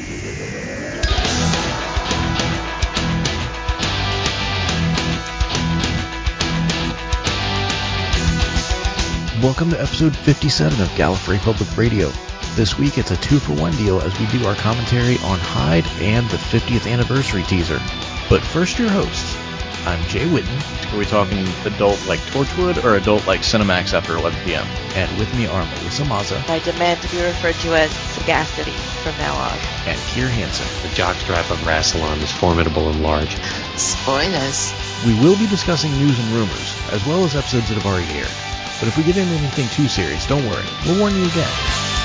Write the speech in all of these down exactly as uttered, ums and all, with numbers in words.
Welcome to episode fifty-seven of Gallifrey Public Radio. This week it's a two-for-one deal as we do our commentary on Hyde and the fiftieth anniversary teaser. But first, your hosts. I'm Jay Whitten. Are we talking adult like Torchwood or adult like Cinemax after eleven p.m.? And with me are Melissa Mazza. I demand to be referred to as Sagacity from now on. And Keir Hansen. The jockstrap of Rassilon is formidable and large. Spoilers. We will be discussing news and rumors, as well as episodes that have already aired. But if we get into anything too serious, don't worry. We'll warn you again.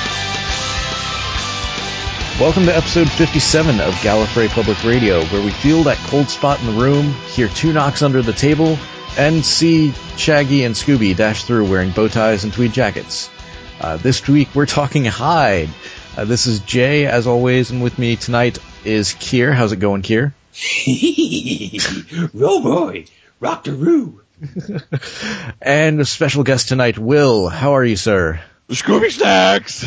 Welcome to episode fifty-seven of Gallifrey Public Radio, where we feel that cold spot in the room, hear two knocks under the table, and see Shaggy and Scooby dash through wearing bow ties and tweed jackets. Uh, this week we're talking Hyde. Uh, this is Jay, as always, and with me tonight is Keir. How's it going, Keir? Roll boy, rock the roo. And a special guest tonight, Will. How are you, sir? Scooby Snacks!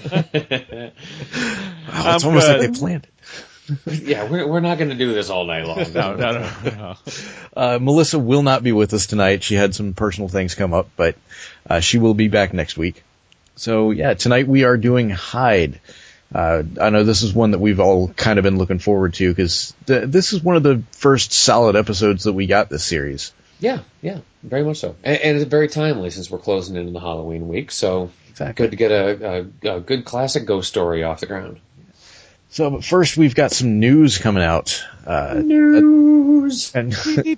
Wow, it's I'm almost good. Like they planned it. Yeah, we're we're not going to do this all night long. no, no, no. no. Uh, Melissa will not be with us tonight. She had some personal things come up, but uh, she will be back next week. So, yeah, tonight we are doing Hyde. Uh, I know this is one that we've all kind of been looking forward to, because th- this is one of the first solid episodes that we got this series. Yeah, yeah, very much so. And, and it's very timely since we're closing into the Halloween week, so exactly. Good to get a, a, a good classic ghost story off the ground. So, but first we've got some news coming out. Uh, news! And okay,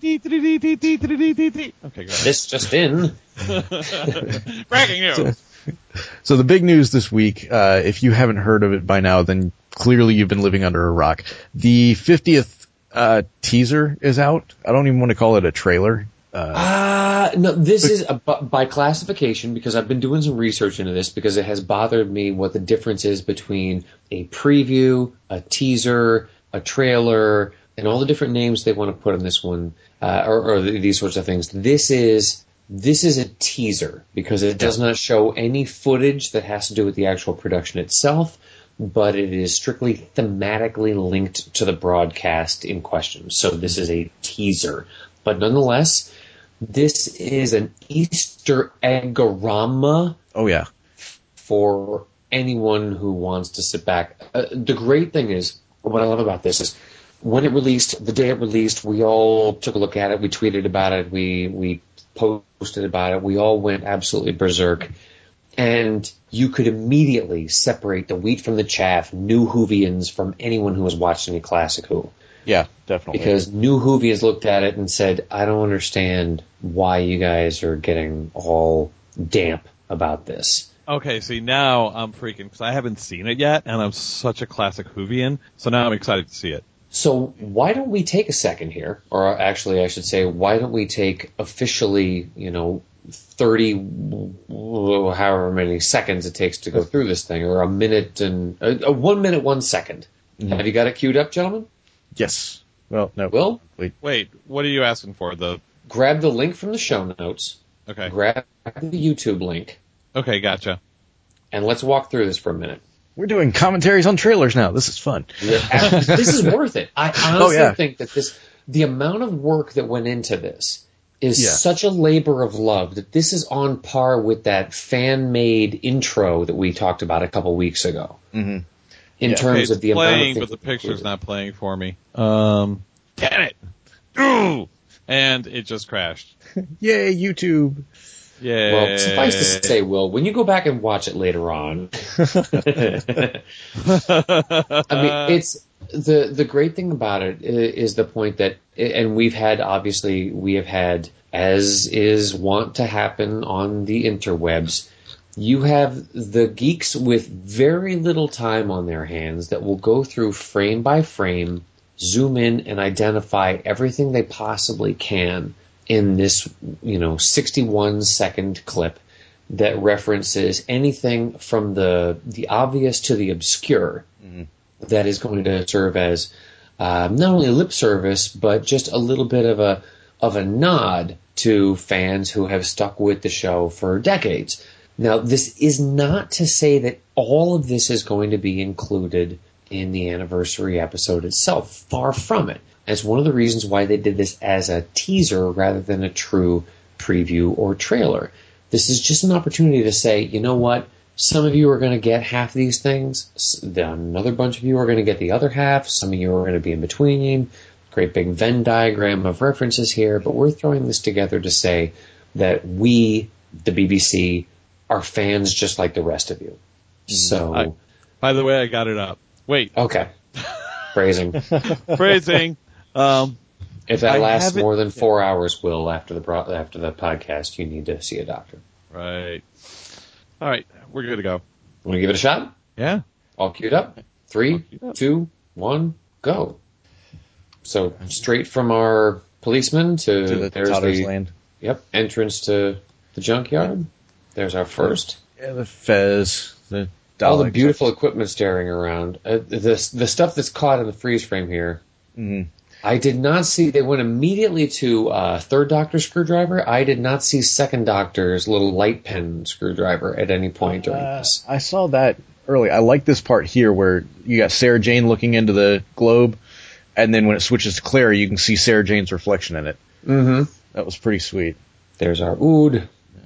go ahead. This just in. Breaking news! So, so the big news this week, uh, if you haven't heard of it by now, then clearly you've been living under a rock. The fiftieth uh, teaser is out. I don't even want to call it a trailer. Uh, uh no, this but, is a, by classification, because I've been doing some research into this, because it has bothered me what the difference is between a preview, a teaser, a trailer, and all the different names they want to put on this one, uh, or, or these sorts of things. This is this is a teaser because it does not show any footage that has to do with the actual production itself, but it is strictly thematically linked to the broadcast in question. So this is a teaser. But nonetheless, this is an Easter egg-orama. Oh, yeah. For anyone who wants to sit back. Uh, the great thing is, what I love about this is, when it released, the day it released, we all took a look at it, we tweeted about it, we, we posted about it, we all went absolutely berserk. And you could immediately separate the wheat from the chaff, new Whovians from anyone who was watching a classic Who. Yeah, definitely. Because new Whovians looked at it and said, I don't understand why you guys are getting all damp about this. Okay, see, now I'm freaking, because I haven't seen it yet, and I'm such a classic Whovian, so now I'm excited to see it. So why don't we take a second here, or actually I should say, why don't we take officially, you know, thirty, however many seconds it takes to go through this thing, or a minute and, a, a one minute, one second. Mm-hmm. Have you got it queued up, gentlemen? Yes. Well, no. Will? Wait. Wait, what are you asking for? The Grab the link from the show notes. Okay. Grab the YouTube link. Okay, gotcha. And let's walk through this for a minute. We're doing commentaries on trailers now. This is fun. This is worth it. I honestly oh, yeah. think that this, the amount of work that went into this is yeah. such a labor of love that this is on par with that fan-made intro that we talked about a couple weeks ago. Mm-hmm. In yeah. terms okay, of the playing, amount of things but the picture's included. not playing for me. Um, damn it! Ooh! And it just crashed. Yay, YouTube! Yay! Well, suffice to say, Will, when you go back and watch it later on, I mean, it's the the great thing about it is the point that, and we've had obviously we have had, as is wont to happen on the interwebs. You have the geeks with very little time on their hands that will go through frame by frame, zoom in, and identify everything they possibly can in this, you know, sixty-one second clip that references anything from the the obvious to the obscure. Mm-hmm. That is going to serve as uh, not only lip service, but just a little bit of a of a nod to fans who have stuck with the show for decades. Now, this is not to say that all of this is going to be included in the anniversary episode itself. Far from it. And it's one of the reasons why they did this as a teaser rather than a true preview or trailer. This is just an opportunity to say, you know what? Some of you are going to get half of these things. Another bunch of you are going to get the other half. Some of you are going to be in between. Great big Venn diagram of references here. But we're throwing this together to say that we, the B B C, are fans just like the rest of you. So, I, by the way, I got it up. Wait. Okay. Phrasing. Phrasing. Um, if that I lasts more than four yeah. hours, Will, after the pro- after the podcast, you need to see a doctor. Right. All right. We're good to go. Want to give it a shot? Yeah. All queued up. Three, queued up. two, one, go. So straight from our policeman to, To the there's Totter's the Land. Yep, entrance to the junkyard. There's our first. Yeah, the Fez, the Daleks. All the beautiful equipment staring around. Uh, the the stuff that's caught in the freeze frame here. Mm-hmm. I did not see. They went immediately to uh, Third Doctor screwdriver. I did not see Second Doctor's little light pen screwdriver at any point during Uh, this. I saw that early. I like this part here where you got Sarah Jane looking into the globe, and then when it switches to Clara, you can see Sarah Jane's reflection in it. Mm-hmm. That was pretty sweet. There's our Ood.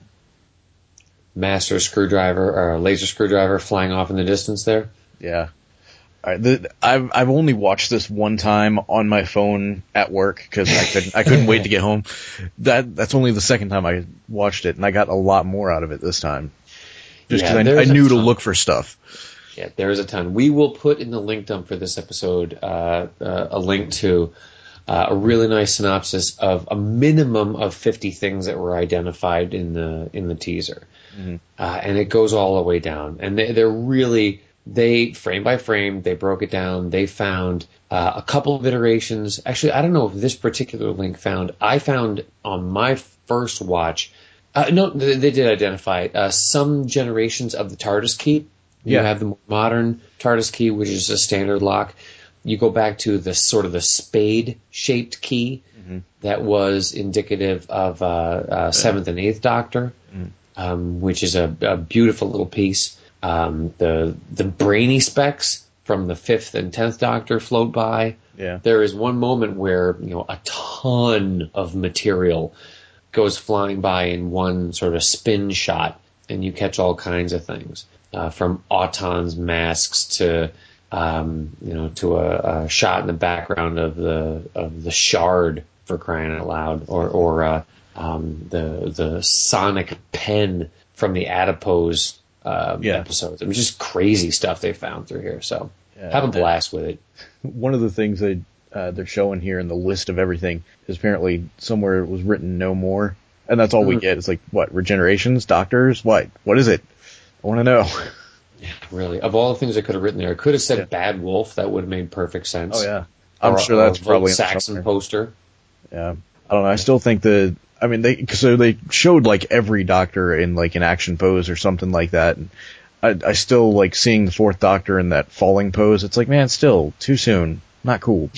Master screwdriver, or laser screwdriver flying off in the distance there. Yeah. All right, the, I've I've only watched this one time on my phone at work because I couldn't I couldn't wait to get home. That that's only the second time I watched it, and I got a lot more out of it this time. Just because Yeah, I, I there's a knew to ton. look for stuff. Yeah, there is a ton. We will put in the link dump for this episode uh, uh, a link to uh, a really nice synopsis of a minimum of fifty things that were identified in the in the teaser, Mm-hmm. uh, and it goes all the way down. And they, they're really they frame by frame they broke it down. They found uh, a couple of iterations. Actually, I don't know if this particular link found. I found on my first watch. Uh, no, they, they did identify uh, some generations of the TARDIS key. You Yeah. have the modern TARDIS key, which is a standard lock. You go back to the sort of the spade-shaped key Mm-hmm. that was indicative of uh, uh, Seventh and Eighth Doctor, Mm. um, which is a, a beautiful little piece. Um, the the brainy specks from the Fifth and Tenth Doctor float by. Yeah. There is one moment where you know a ton of material goes flying by in one sort of spin shot, and you catch all kinds of things. Uh, from Auton's masks to, um, you know, to a, a shot in the background of the of the Shard, for crying out loud, or or uh, um, the the sonic pen from the Adipose um, Yeah. episodes. It was just crazy stuff they found through here. So Yeah, have a and- blast with it. One of the things they uh, they're showing here in the list of everything is apparently somewhere it was written no more, and that's all we Mhm. get. It's like what regenerations, doctors, what what is it? I want to know. Really, of all the things I could have written there, I could have said Yeah. Bad Wolf. That would have made perfect sense. Oh yeah, I'm Or- sure or that's a probably Volt in there Saxon somewhere. poster. Yeah, I don't know. I still think the. I mean, they so they showed like every Doctor in like an action pose or something like that. And I, I still like seeing the Fourth Doctor in that falling pose. It's like, man, still too soon. Not cool.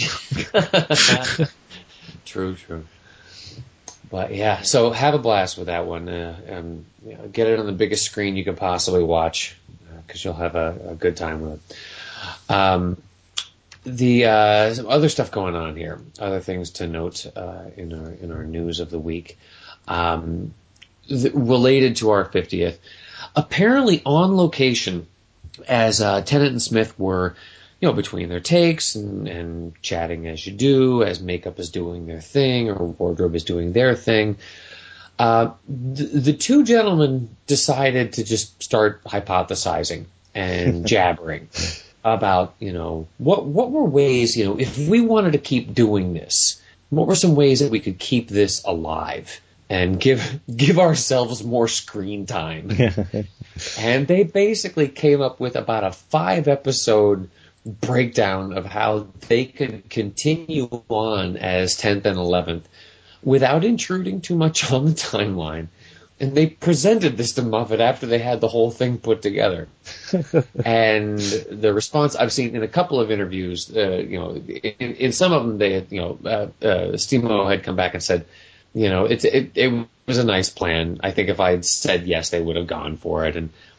True, true. But yeah, so have a blast with that one. Uh, and you know, get it on the biggest screen you could possibly watch, because you'll have a, a good time with it. Um, the uh, some other stuff going on here, other things to note uh, in our in our news of the week, um, th- related to our fiftieth. Apparently, on location, as uh, Tennant and Smith were, you know, between their takes and, and chatting as you do, as makeup is doing their thing or wardrobe is doing their thing, uh, the, the two gentlemen decided to just start hypothesizing and jabbering about, you know, what what were ways, you know, if we wanted to keep doing this, what were some ways that we could keep this alive and give give ourselves more screen time? And they basically came up with about a five episode breakdown of how they could continue on as tenth and eleventh without intruding too much on the timeline. And they presented this to Moffat after they had the whole thing put together. And the response I've seen in a couple of interviews, uh, you know, in, in some of them, they had, you know, uh, uh, Stimo had come back and said, you know, it, it, it was a nice plan. I think if I had said yes, they would have gone for it. And,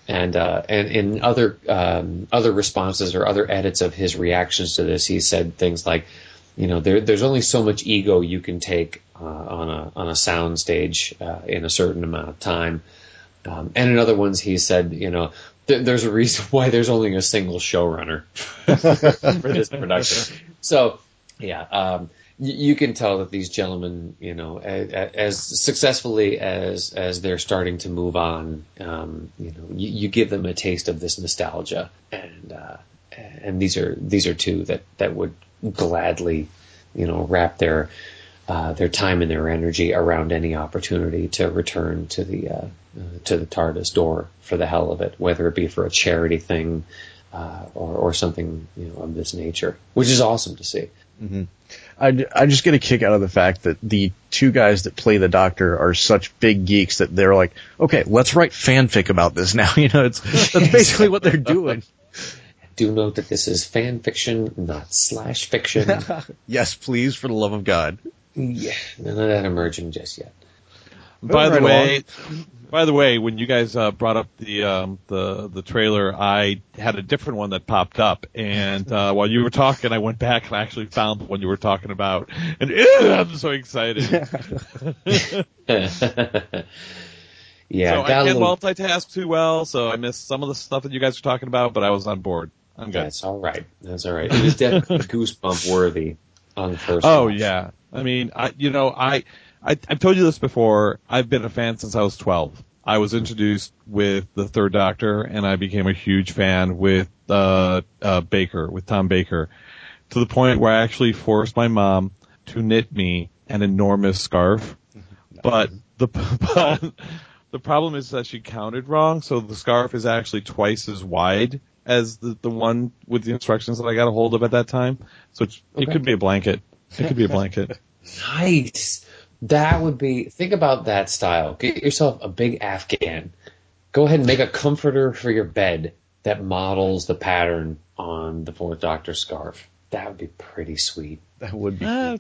And uh, and in other um, other responses or other edits of his reactions to this, he said things like, you know, there, there's only so much ego you can take uh, on a on a sound stage uh, in a certain amount of time. Um, and in other ones, he said, you know, th- there's a reason why there's only a single showrunner for this production. So, yeah, um, y- you can tell that these gentlemen, you know, as, as successfully as as they're starting to move on, um, you know, you, you give them a taste of this nostalgia, and uh, and these are these are two that, that would gladly, you know, wrap their uh, their time and their energy around any opportunity to return to the uh, uh, to the TARDIS door for the hell of it, whether it be for a charity thing uh, or or something, you know, of this nature, which is awesome to see. Mm-hmm. I, I just get a kick out of the fact that the two guys that play the Doctor are such big geeks that they're like, okay, let's write fanfic about this now. You know, it's that's basically what they're doing. Do note that this is fan fiction, not slash fiction. Yes, please, for the love of God. Yeah, none of that emerging just yet. By Right the way, along. by the way, when you guys uh, brought up the um, the the trailer, I had a different one that popped up, and uh, while you were talking, I went back and I actually found the one you were talking about, and ew, I'm so excited. Yeah, so I got a can't little, multitask too well, so I missed some of the stuff that you guys were talking about, but I was on board. I'm good. That's all right. That's all right. It was definitely goosebump worthy on the first. Oh watch. yeah, I mean, I you know I, I I've told you this before. I've been a fan since I was twelve. I was introduced with the Third Doctor, and I became a huge fan with uh, uh, Baker, with Tom Baker, to the point where I actually forced my mom to knit me an enormous scarf. But the but the problem is that she counted wrong, so the scarf is actually twice as wide as the, the one with the instructions that I got a hold of at that time. So it's, Okay. it could be a blanket. It could be a blanket. Nice. That would be. Think about that style. Get yourself a big Afghan. Go ahead and make a comforter for your bed that models the pattern on the Fourth Doctor scarf. That would be pretty sweet. That would be Uh,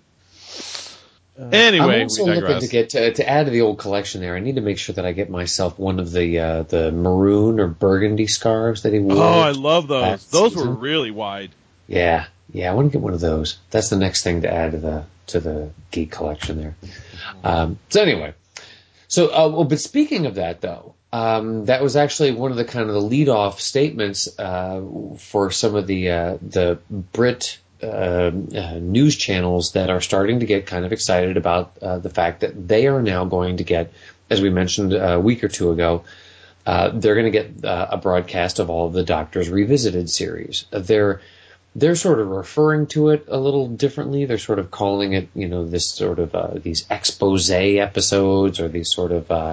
cool. Anyway, I'm also we looking digress. to get to, to add to the old collection there. I need to make sure that I get myself one of the uh, the maroon or burgundy scarves that he wore. Oh, I love those. last Those were season. really wide. Yeah, yeah, I want to get one of those. That's the next thing to add to the to the geek collection there. Um, so anyway, so uh, well, but speaking of that though, um, that was actually one of the kind of the lead off statements uh, for some of the uh, the Brit uh, uh, news channels that are starting to get kind of excited about uh, the fact that they are now going to get, as we mentioned a week or two ago, uh, they're going to get uh, a broadcast of all of the Doctor's Revisited series. They're They're sort of referring to it a little differently. They're sort of calling it, you know, this sort of uh, these expose episodes, or these sort of uh,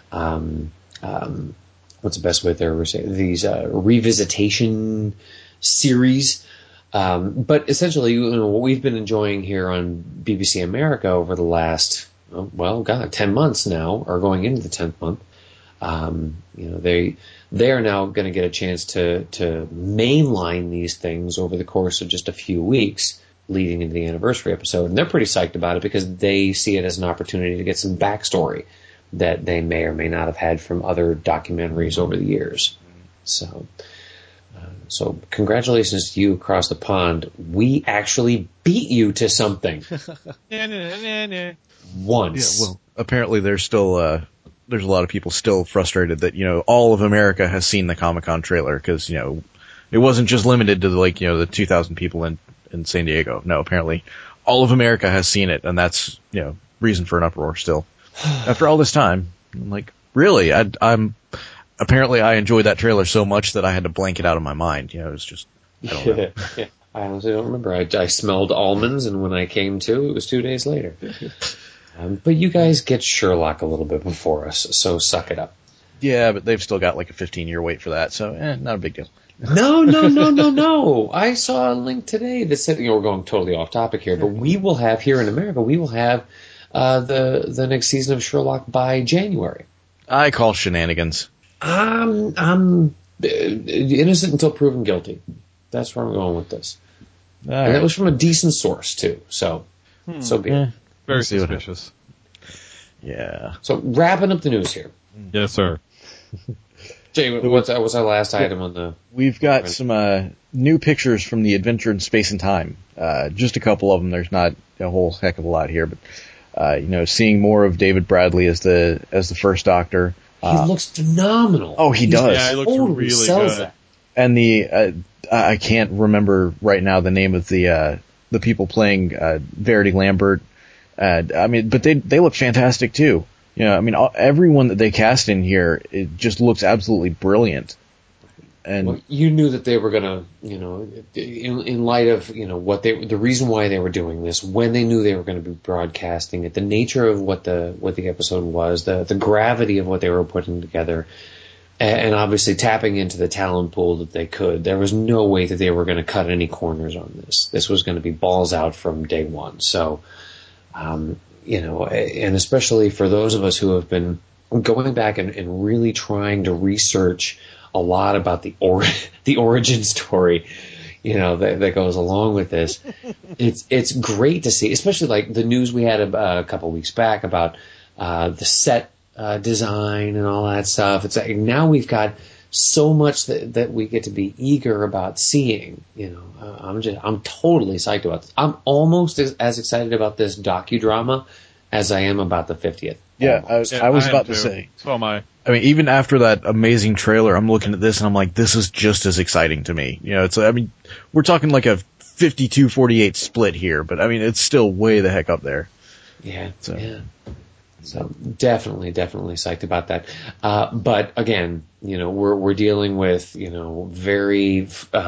um, um, what's the best way they're saying these uh, revisitation series. Um, but essentially, you know, what we've been enjoying here on B B C America over the last, well, God, ten months now, or going into the tenth month. Um, you know, they they are now going to get a chance to to mainline these things over the course of just a few weeks leading into the anniversary episode, and they're pretty psyched about it because they see it as an opportunity to get some backstory that they may or may not have had from other documentaries over the years. So, uh, so congratulations to you across the pond. We actually beat you to something Nah, nah, nah, nah. once. Yeah, well, apparently there's still uh, there's a lot of people still frustrated that, you know, all of America has seen the Comic-Con trailer because, you know, it wasn't just limited to the, like, you know, the two thousand people in in San Diego. No, apparently all of America has seen it, and that's, you know, reason for an uproar still. After all this time, I'm like, really? I, I'm apparently I enjoyed that trailer so much that I had to blank it out of my mind. You know, it was just, I don't know. Yeah. I honestly don't remember. I, I smelled almonds, and when I came to, it was two days later. Um, but you guys get Sherlock a little bit before us, so suck it up. Yeah, but they've still got like a fifteen year wait for that, so eh, not a big deal. No, no, no, no, no. I saw a link today that said, you know, we're going totally off topic here, but we will have here in America, we will have uh, the the next season of Sherlock by January. I call shenanigans. I'm I'm uh, innocent until proven guilty. That's where I'm going with this. All And right. that was from a decent source too. So, so be it. Eh, Very We'll see what suspicious. yeah. So wrapping up the news here. Yes, sir. Jay, what's, what's our last item on the... We've got some uh, new pictures from the Adventure in Space and Time. Uh, just a couple of them. There's not a whole heck of a lot here, but uh, you know, seeing more of David Bradley as the as the first Doctor. He uh, looks phenomenal. Oh, he does. Yeah, he looks totally really sells good. that. And the uh, I can't remember right now the name of the uh, the people playing uh, Verity Lambert. Uh, I mean, but they they look fantastic too. You know, I mean, all, everyone that they cast in here, it just looks absolutely brilliant. And Well, you knew that they were gonna, you know, in, in light of, you know, what they, the reason why they were doing this, when they knew they were going to be broadcasting it, the nature of what the what the episode was, the the gravity of what they were putting together, and, and obviously tapping into the talent pool that they could. There was no way that they were going to cut any corners on this. This was going to be balls out from day one. So, um, you know, and especially for those of us who have been going back and, and really trying to research a lot about the or the origin story, you know, that, that goes along with this. It's it's great to see, especially like the news we had a, a couple weeks back about uh, the set uh, design and all that stuff. It's like now we've got so much that, that we get to be eager about seeing. You know, uh, I'm just I'm totally psyched about this. I'm almost as, as excited about this docudrama as I am about the fiftieth. yeah, I, was- Yeah, I was am about too. to say. So am I. I mean, even after that amazing trailer, I'm looking at this and I'm like, this is just as exciting to me. You know, it's, I mean, we're talking like a fifty-two forty-eight split here, but I mean, it's still way the heck up there. Yeah, So. yeah. So definitely, definitely psyched about that. Uh, but again, you know, we're we're dealing with, you know, very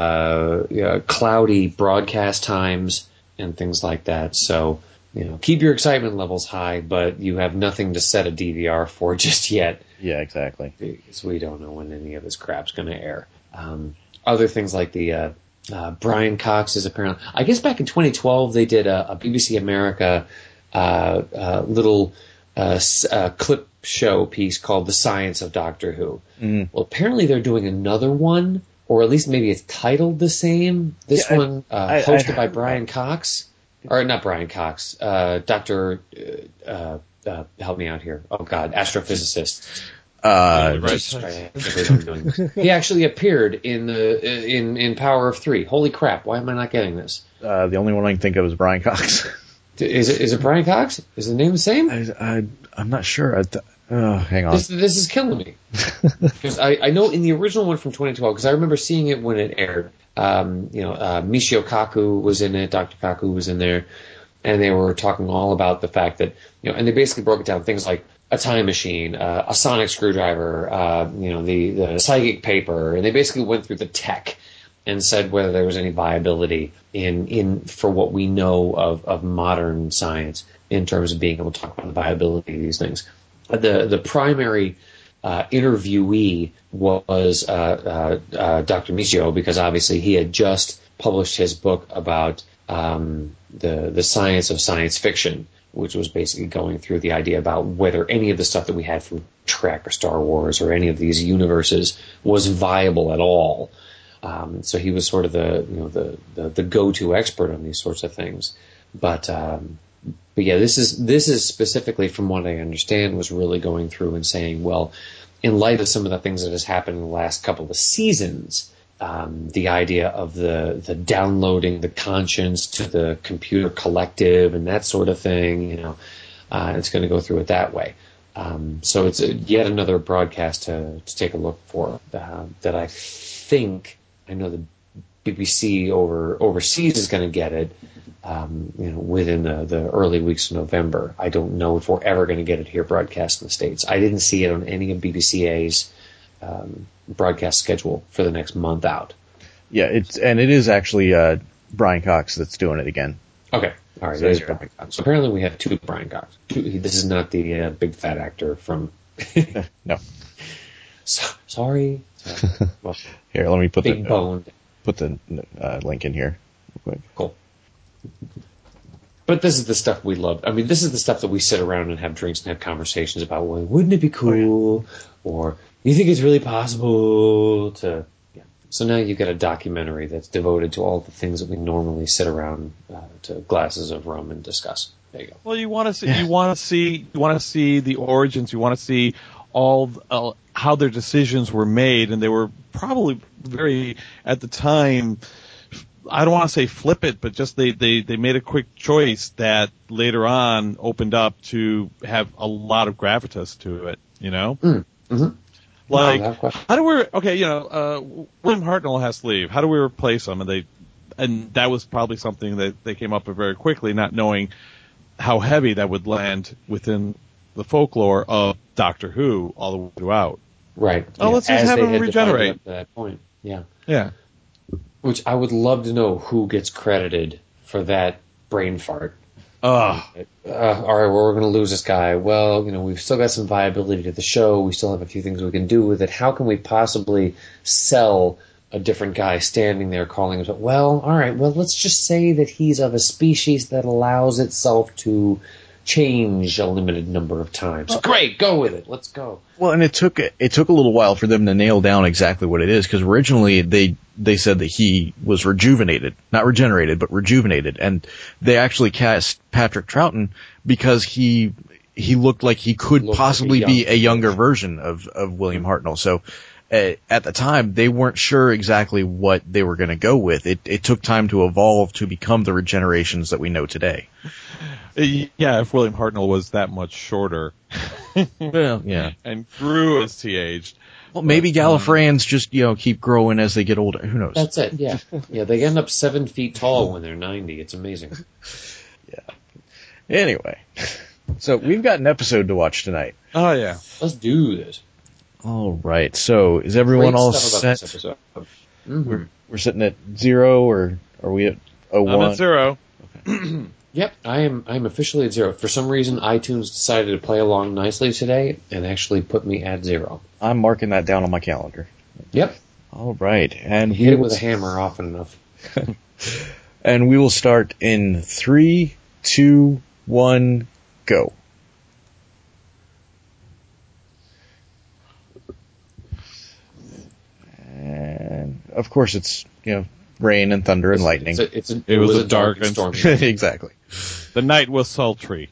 uh, yeah, cloudy broadcast times and things like that. So, you know, keep your excitement levels high, but you have nothing to set a D V R for just yet. Yeah, exactly. Because we don't know when any of this crap's going to air. Um, other things like the uh, uh, Brian Cox is apparently, I guess back in twenty twelve they did a, a B B C America uh, uh, little uh, s- uh, clip show piece called The Science of Doctor Who. Mm. Well, apparently they're doing another one, or at least maybe it's titled the same. This Yeah, I- one uh, I- I hosted heard by about Brian Cox, or not Brian Cox, uh, Doctor Uh, uh, help me out here. Oh God, astrophysicist. Uh, Right. Jesus Christ, I can't believe I'm doing this. He actually appeared in the in in Power of Three. Holy crap! Why am I not getting this? uh, the only one I can think of is Brian Cox. Is it is it Brian Cox? Is the name the same? I, I, I'm not sure. I th- oh, hang on. This this is killing me. Because I, I know in the original one from twenty twelve, because I remember seeing it when it aired. Um, you know, uh, Michio Kaku was in it. Doctor Kaku was in there, and they were talking all about the fact that, you know, and they basically broke it down, things like a time machine, uh, a sonic screwdriver, uh, you know, the, the psychic paper, and they basically went through the tech and said whether there was any viability in, in for what we know of, of modern science in terms of being able to talk about the viability of these things. The the primary uh, interviewee was uh, uh, uh, Doctor Michio, because obviously he had just published his book about um, the the science of science fiction, which was basically going through the idea about whether any of the stuff that we had from Trek or Star Wars or any of these universes was viable at all. Um, so he was sort of the, you know, the, the, the go-to expert on these sorts of things. But, um, but yeah, this is, this is specifically, from what I understand, was really going through and saying, well, in light of some of the things that has happened in the last couple of seasons, um, the idea of the, the downloading the conscience to the computer collective and that sort of thing, you know, uh, it's going to go through it that way. Um, so it's a, yet another broadcast to, to take a look for, uh, that I think, I know the B B C over overseas is going to get it, um, you know, within the, the early weeks of November. I don't know if we're ever going to get it here broadcast in the States. I didn't see it on any of B B C A's um, broadcast schedule for the next month out. Yeah, it's and it is actually uh, Brian Cox that's doing it again. Okay, all right, So it is you're- Brian Cox. So apparently we have two Brian Cox. Two, this is not the uh, big fat actor from. No. So, sorry. sorry. Well, Here, let me put big the boned. put the uh, link in here real quick. Cool. But this is the stuff we love. I mean, this is the stuff that we sit around and have drinks and have conversations about. Well, wouldn't it be cool? Or you think it's really possible to? Yeah. So now you've got a documentary that's devoted to all the things that we normally sit around uh, to glasses of rum and discuss. There you go. Well, you want to see, you want to see, you want to see the origins. You want to see all uh, how their decisions were made, and they were probably very, at the time, I don't want to say flip it, but just they, they, they made a quick choice that later on opened up to have a lot of gravitas to it, you know? Mm, mm-hmm. Like, no, how do we, okay, you know, uh, William Hartnell has to leave. How do we replace him? And they, and that was probably something that they came up with very quickly, not knowing how heavy that would land within the folklore of Doctor Who all the way throughout. Right. Oh, yeah. let's just As have they him had regenerate. Up to that point. Yeah. Yeah. Which I would love to know who gets credited for that brain fart. Ugh. Uh, all right, well, we're going to lose this guy. Well, you know, we've still got some viability to the show. We still have a few things we can do with it. How can we possibly sell a different guy standing there calling himself? Well, all right, well, let's just say that he's of a species that allows itself to change a limited number of times. Well, great, go with it. Let's go. Well, and it took it took a little while for them to nail down exactly what it is, because originally they they said that he was rejuvenated, not regenerated, but rejuvenated, and they actually cast Patrick Troughton because he he looked like he could Looked possibly like a be a younger version of of William Hartnell. So uh, at the time, they weren't sure exactly what they were going to go with. It it took time to evolve to become the regenerations that we know today. Yeah, if William Hartnell was that much shorter. Well, yeah. And grew as he aged. Well, maybe but, Gallifreyans um, just, you know, keep growing as they get older. Who knows? That's it, yeah. Yeah, they end up seven feet tall when they're ninety. It's amazing. Yeah. Anyway, so we've got an episode to watch tonight. Oh, yeah. Let's do this. All right. So is everyone Great all stuff about set? this episode. Mm-hmm. We're, we're sitting at zero, or are we at oh one? I'm at zero. Okay. Yep, I am I am officially at zero. For some reason, iTunes decided to play along nicely today and actually put me at zero. I'm marking that down on my calendar. Yep. All right. And Hit we it will, with a hammer often enough. and we will start in three, two, one, go. And of course it's, you know, rain and thunder and lightning. It's a, it's a, it, it was, was a dark and stormy. Exactly. The night was sultry.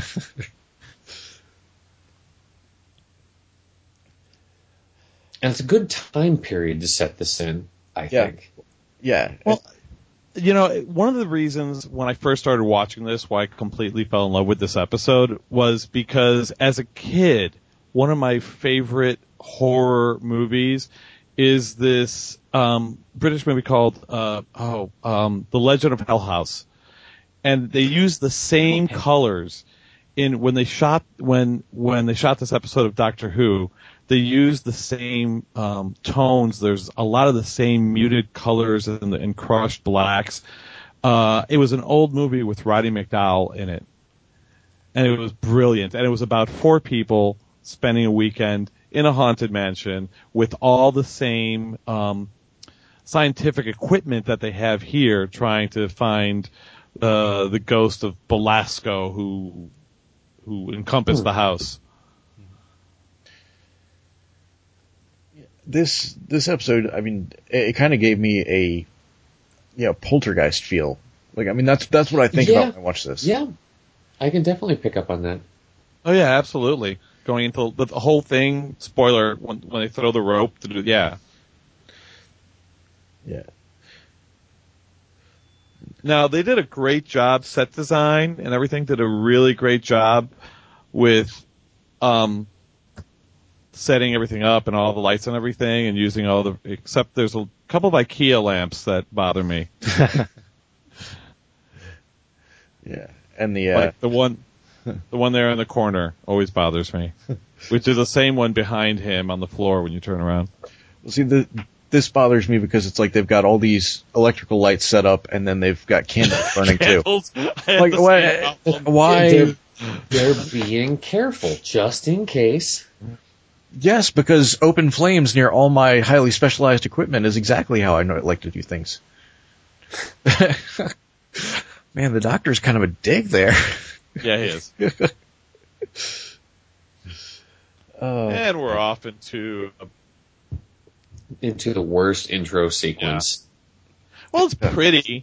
And it's a good time period to set this in, I Yeah. think. Yeah. Well, you know, one of the reasons when I first started watching this, why I completely fell in love with this episode, was because as a kid, one of my favorite horror movies is this um, British movie called uh, oh um, The Legend of Hell House, and they used the same Okay. colors in when they shot when when they shot this episode of Doctor Who. They used the same um, tones. There's a lot of the same muted colors and, and crushed blacks. Uh, it was an old movie with Roddy McDowall in it, and it was brilliant. And it was about four people spending a weekend in a haunted mansion with all the same um, scientific equipment that they have here, trying to find uh, the ghost of Belasco who who encompassed the house. This this episode, I mean, it, it kind of gave me a you know poltergeist feel. Like, I mean, that's that's what I think Yeah. about when I watch this. Yeah, I can definitely pick up on that. Oh yeah, absolutely. Going into the, the whole thing, spoiler, when, when they throw the rope, to do, yeah. Yeah. Now, they did a great job, set design and everything did a really great job with um, setting everything up and all the lights and everything and using all the, except there's a couple of IKEA lamps that bother me. Yeah. And the, uh, Like the one, the one there in the corner always bothers me, which is the same one behind him on the floor when you turn around. well, see, the, this bothers me because it's like they've got all these electrical lights set up and then they've got candles burning too. Candles. I had Like, the why, same problem. why? They're, they're being careful, just in case. Yes, because open flames near all my highly specialized equipment is exactly how I know like to do things. Man, the doctor's kind of a dick there. Yeah, he is. Oh. And we're off into a Into the worst intro sequence. Well, it's pretty.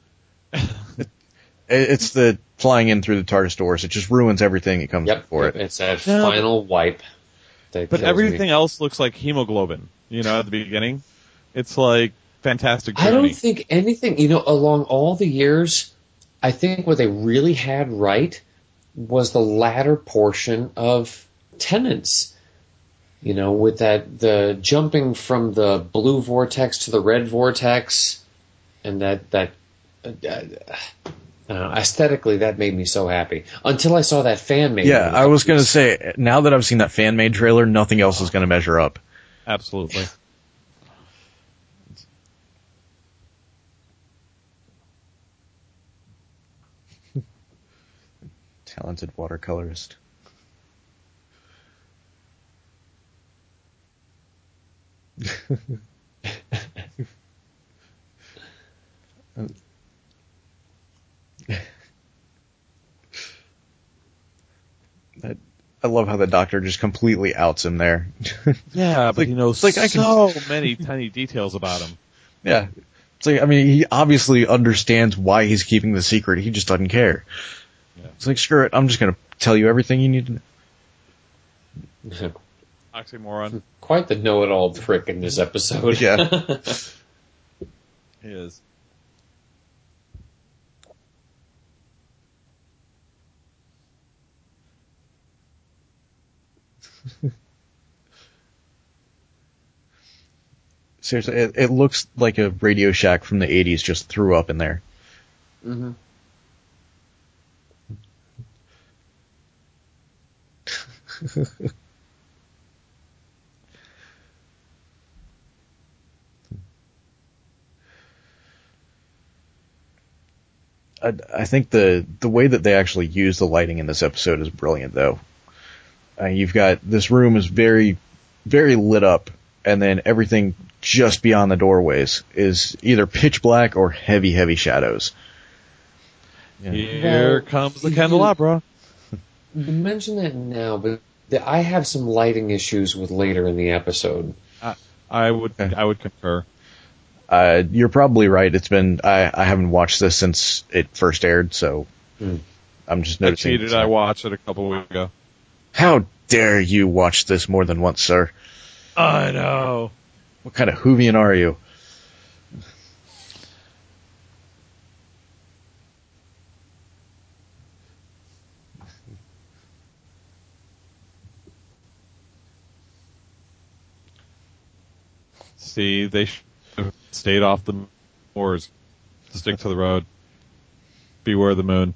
It's the flying in through the TARDIS doors. It just ruins everything that comes Yep, before yep, it. it's that No. final wipe. that But kills everything me. else looks like hemoglobin, you know, at the beginning. It's like Fantastic Journey. I don't think anything, you know, along all the years, I think what they really had right was the latter portion of Tenants. You know, with that, the jumping from the blue vortex to the red vortex, and that, that, uh, uh, aesthetically, that made me so happy. Until I saw that fan made. Yeah, I was going to say, now that I've seen that fan made trailer, nothing else is going to measure up. Absolutely. Talented watercolorist. I, I love how the Doctor just completely outs him there. Yeah, but like, he knows like I so many tiny details about him. Yeah. It's like, I mean, he obviously understands why he's keeping the secret. He just doesn't care. Yeah. It's like, screw it. I'm just going to tell you everything you need to know. Oxymoron. Quite the know-it-all prick in this episode. Yeah. He is. Seriously, it, it looks like a Radio Shack from the eighties just threw up in there. Mm-hmm. I, I think the the way that they actually use the lighting in this episode is brilliant, though. Uh, you've got this room is very, very lit up, and then everything just beyond the doorways is either pitch black or heavy, heavy shadows. Yeah. Here well, comes the candelabra. You mention that now, but the, I have some lighting issues with later in the episode. I, I would, I would concur. Uh, you're probably right. It's been I, I haven't watched this since it first aired, so mm. I'm just noticing. I cheated. I watched it a couple of weeks ago. How dare you watch this more than once, sir? I know. What kind of Whovian are you? See, they should have stayed off the moors. Stick to the road. Beware the moon.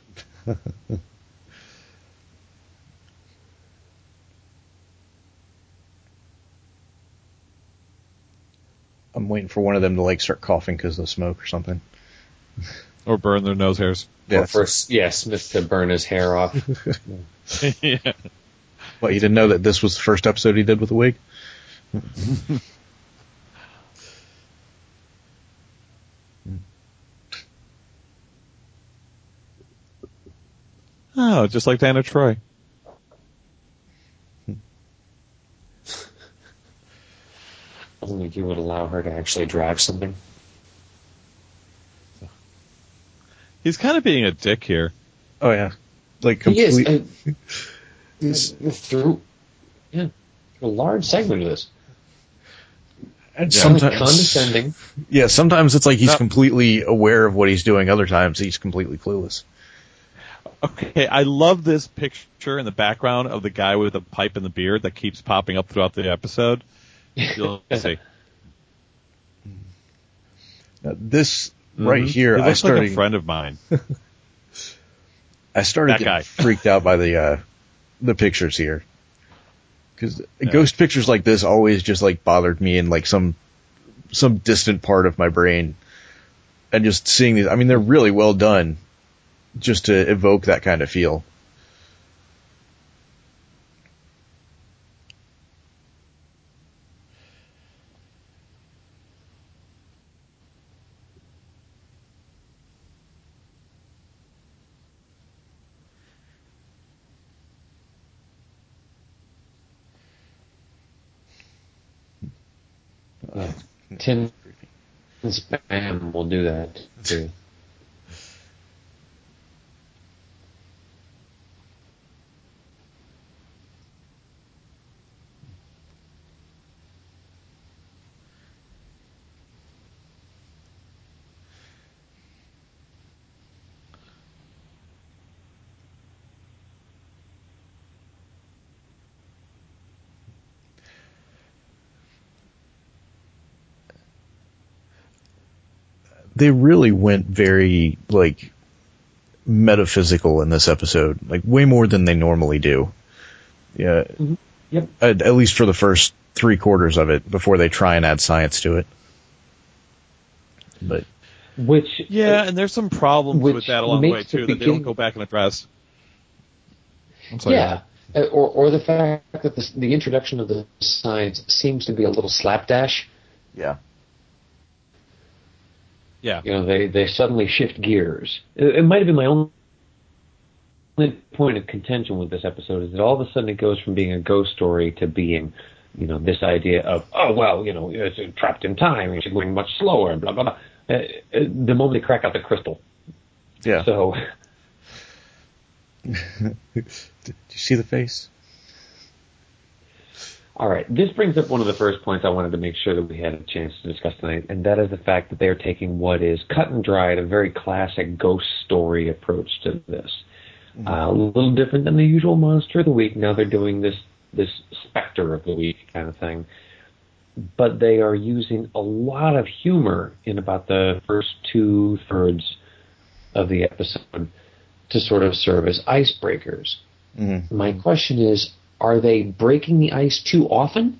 I'm waiting for one of them to like start coughing because of the smoke or something. Or burn their nose hairs. Yeah, or for yeah, Smith to burn his hair off. Yeah. What, you didn't know that this was the first episode he did with a wig? Oh, just like Dana Troy. I don't think you would allow her to actually drive something. He's kind of being a dick here. Oh yeah, like complete. He is. Uh, through, yeah, a large segment of this. And sometimes condescending. Yeah, sometimes it's like he's no. completely aware of what he's doing. Other times he's completely clueless. Okay, I love this picture in the background of the guy with the pipe and the beard that keeps popping up throughout the episode. You'll see. Now, this mm-hmm. right here, he looks I started. like a friend of mine. I started that getting guy. freaked out by the uh, the pictures here, because yeah. ghost pictures like this always just like bothered me in like some some distant part of my brain, and just seeing these. I mean, they're really well done. Just to evoke that kind of feel. Yeah. Tin spam will do that too. they really went very, like, metaphysical in this episode, like way more than they normally do. Yeah. Mm-hmm. Yep. At, at least for the first three quarters of it before they try and add science to it. But which yeah, and there's some problems with that along the way too that they don't go back and address. I'm sorry. Yeah. Uh, or or the fact that the, the introduction of the science seems to be a little slapdash. Yeah. Yeah. You know, they, they suddenly shift gears. It, it might have been my only point of contention with this episode is that all of a sudden it goes from being a ghost story to being, you know, this idea of, oh, well, you know, it's trapped in time, it's going much slower, blah, blah, blah. Uh, the moment they crack out the crystal. Yeah. So. Did you see the face? All right. This brings up one of the first points I wanted to make sure that we had a chance to discuss tonight, and that is the fact that they are taking what is cut and dried, a very classic ghost story approach to this. Mm-hmm. Uh, a little different than the usual monster of the week. Now they're doing this this specter of the week kind of thing. But they are using a lot of humor in about the first two thirds of the episode to sort of serve as icebreakers. Mm-hmm. My question is, are they breaking the ice too often?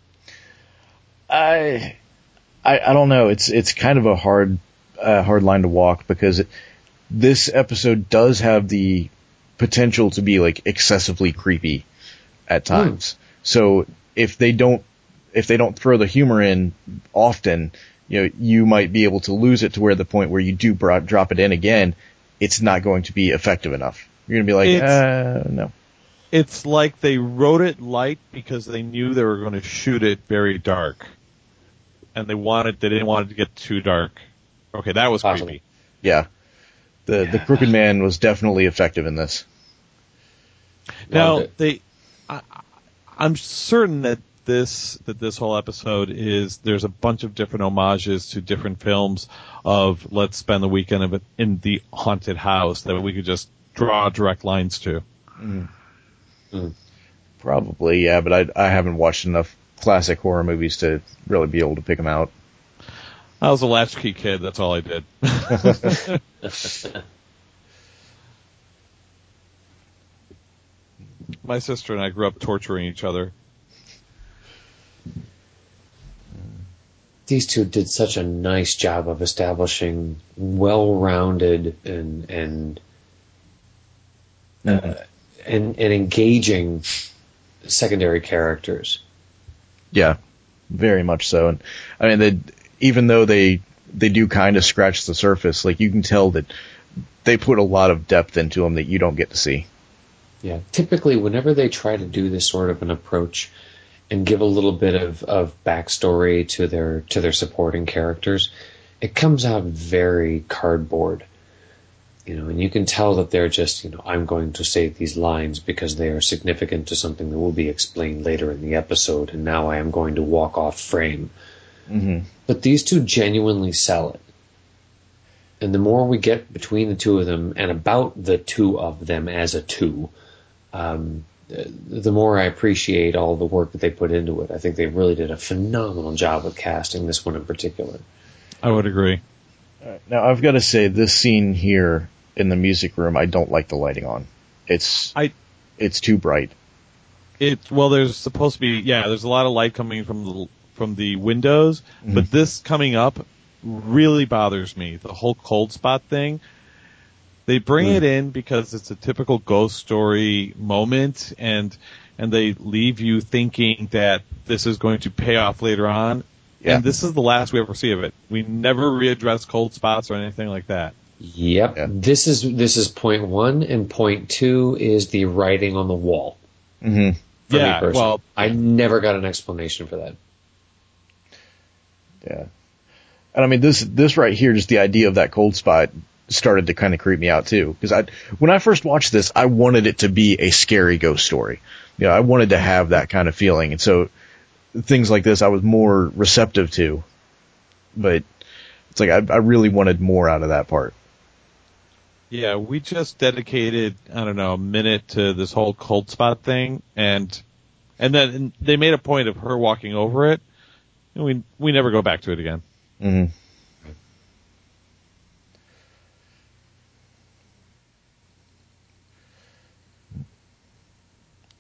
I, I, I don't know. It's it's kind of a hard uh, hard line to walk because it, this episode does have the potential to be like excessively creepy at times. Mm. So if they don't if they don't throw the humor in often, you know, you might be able to lose it to where the point where you do bro- drop it in again, it's not going to be effective enough. You're going to be like, it's, uh, no. It's like they wrote it light because they knew they were going to shoot it very dark. And they wanted, they didn't want it to get too dark. Okay, that was Possible. creepy. Yeah. The, yeah. the Crooked Man was definitely effective in this. Now, they, I, I'm certain that this, that this whole episode is, there's a bunch of different homages to different films of let's spend the weekend of it in the haunted house that we could just draw direct lines to. Mm. Mm. Probably, yeah, but I, I haven't watched enough classic horror movies to really be able to pick them out. I was a latchkey kid, that's all I did. My sister and I grew up torturing each other. These two did such a nice job of establishing well-rounded and and uh, and, and engaging secondary characters. Yeah, very much so. And I mean, they, even though they they do kind of scratch the surface, like you can tell that they put a lot of depth into them that you don't get to see. Yeah, typically whenever they try to do this sort of an approach and give a little bit of, of backstory to their to their supporting characters, it comes out very cardboard. You know, and you can tell that they're just, you know, I'm going to say these lines because they are significant to something that will be explained later in the episode, and now I am going to walk off frame. Mm-hmm. But these two genuinely sell it. And the more we get between the two of them, and about the two of them as a two, um, the more I appreciate all the work that they put into it. I think they really did a phenomenal job with casting this one in particular. I would agree. All right. Now, I've got to say, this scene here in the music room, I don't like the lighting on. It's I, it's too bright. It well, there's supposed to be yeah. There's a lot of light coming from the from the windows, mm-hmm. but this coming up really bothers me. The whole cold spot thing. They bring mm. it in because it's a typical ghost story moment, and and they leave you thinking that this is going to pay off later on. Yeah. And this is the last we ever see of it. We never readdress cold spots or anything like that. Yep. Yeah. This is this is point one, and point two is the writing on the wall. Mm-hmm. For yeah. me well, I never got an explanation for that. Yeah. And I mean, this this right here, just the idea of that cold spot started to kind of creep me out too. Because I, when I first watched this, I wanted it to be a scary ghost story. You know, I wanted to have that kind of feeling, and so things like this I was more receptive to. But it's like I, I really wanted more out of that part. Yeah, we just dedicated, I don't know, a minute to this whole cold spot thing, and and then they made a point of her walking over it, and we we never go back to it again. Mm-hmm.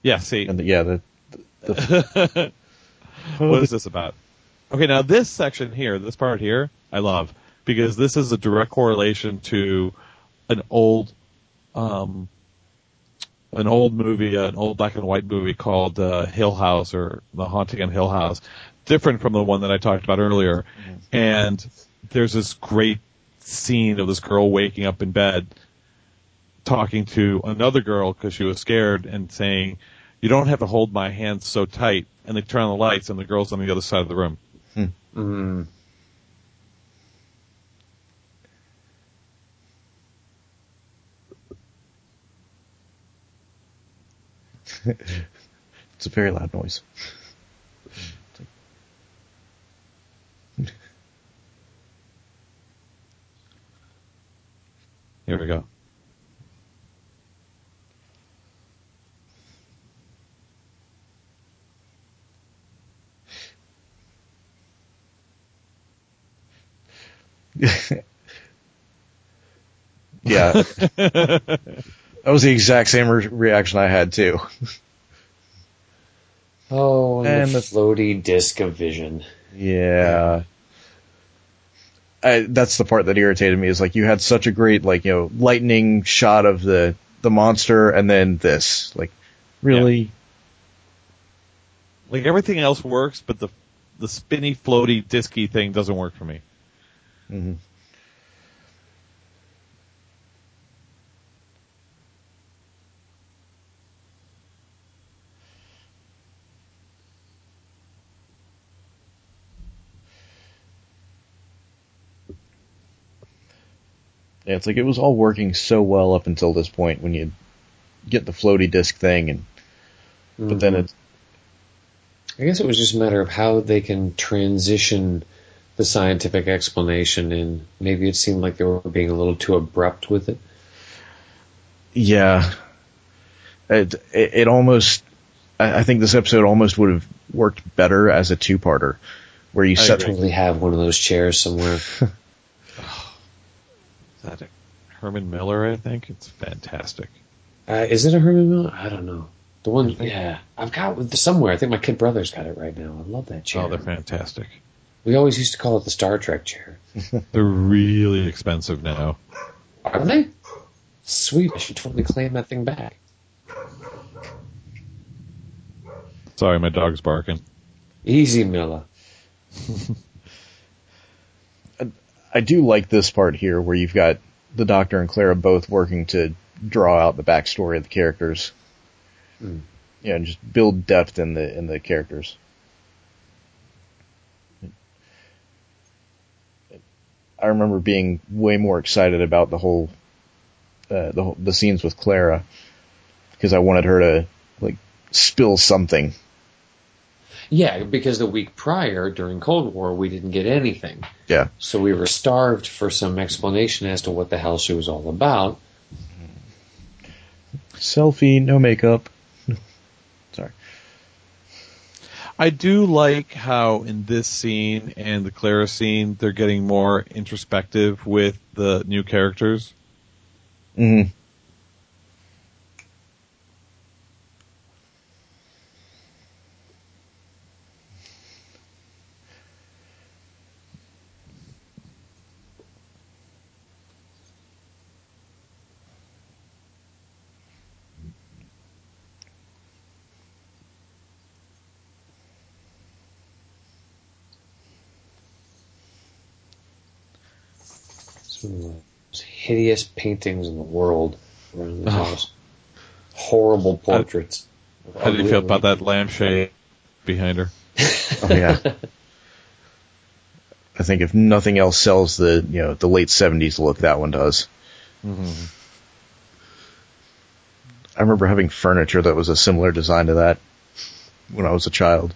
Yeah, see. And the, yeah, the, the, the what is this about? Okay, now this section here, this part here, I love, because this is a direct correlation to an old, um, an old movie, an old black and white movie called uh, Hill House, or The Haunting on Hill House, different from the one that I talked about earlier. Mm-hmm. And there's this great scene of this girl waking up in bed, talking to another girl because she was scared, and saying, "You don't have to hold my hand so tight." And they turn on the lights, and the girl's on the other side of the room. Hmm. Mm. It's a very loud noise. Here we go. Yeah. That was the exact same re- reaction I had too. Oh, and, and the, the floaty disc of vision. Yeah. I, that's the part that irritated me, is like you had such a great, like, you know, lightning shot of the, the monster, and then this. Like, really? Yeah. Like, everything else works, but the the spinny, floaty, disky thing doesn't work for me. Mm-hmm. Yeah, it's like it was all working so well up until this point when you get the floaty disc thing, and mm-hmm. but then it's. I guess it was just a matter of how they can transition the scientific explanation, and maybe it seemed like they were being a little too abrupt with it. Yeah, it it, it almost. I, I think this episode almost would have worked better as a two-parter, where you I set. Totally have one of those chairs somewhere. Is that Herman Miller, I think? It's fantastic. Uh, is it a Herman Miller? I don't know. The one, yeah. I've got it somewhere. I think my kid brother's got it right now. I love that chair. Oh, they're fantastic. We always used to call it the Star Trek chair. They're really expensive now. Are they? Sweet. I should totally claim that thing back. Sorry, my dog's barking. Easy, Miller. I do like this part here where you've got the Doctor and Clara both working to draw out the backstory of the characters. Mm. Yeah, and just build depth in the in the characters. I remember being way more excited about the whole uh, the whole, the scenes with Clara, because I wanted her to like spill something. Yeah, because the week prior, during Cold War, we didn't get anything. Yeah. So we were starved for some explanation as to what the hell she was all about. Selfie, no makeup. Sorry. I do like how in this scene and the Clara scene, they're getting more introspective with the new characters. Mm-hmm. Some of the most hideous paintings in the world around this oh. house. Horrible portraits. How do you feel about that lampshade behind her? Oh yeah. I think if nothing else sells the, you know, the late seventies look, that one does. Mm-hmm. I remember having furniture that was a similar design to that when I was a child.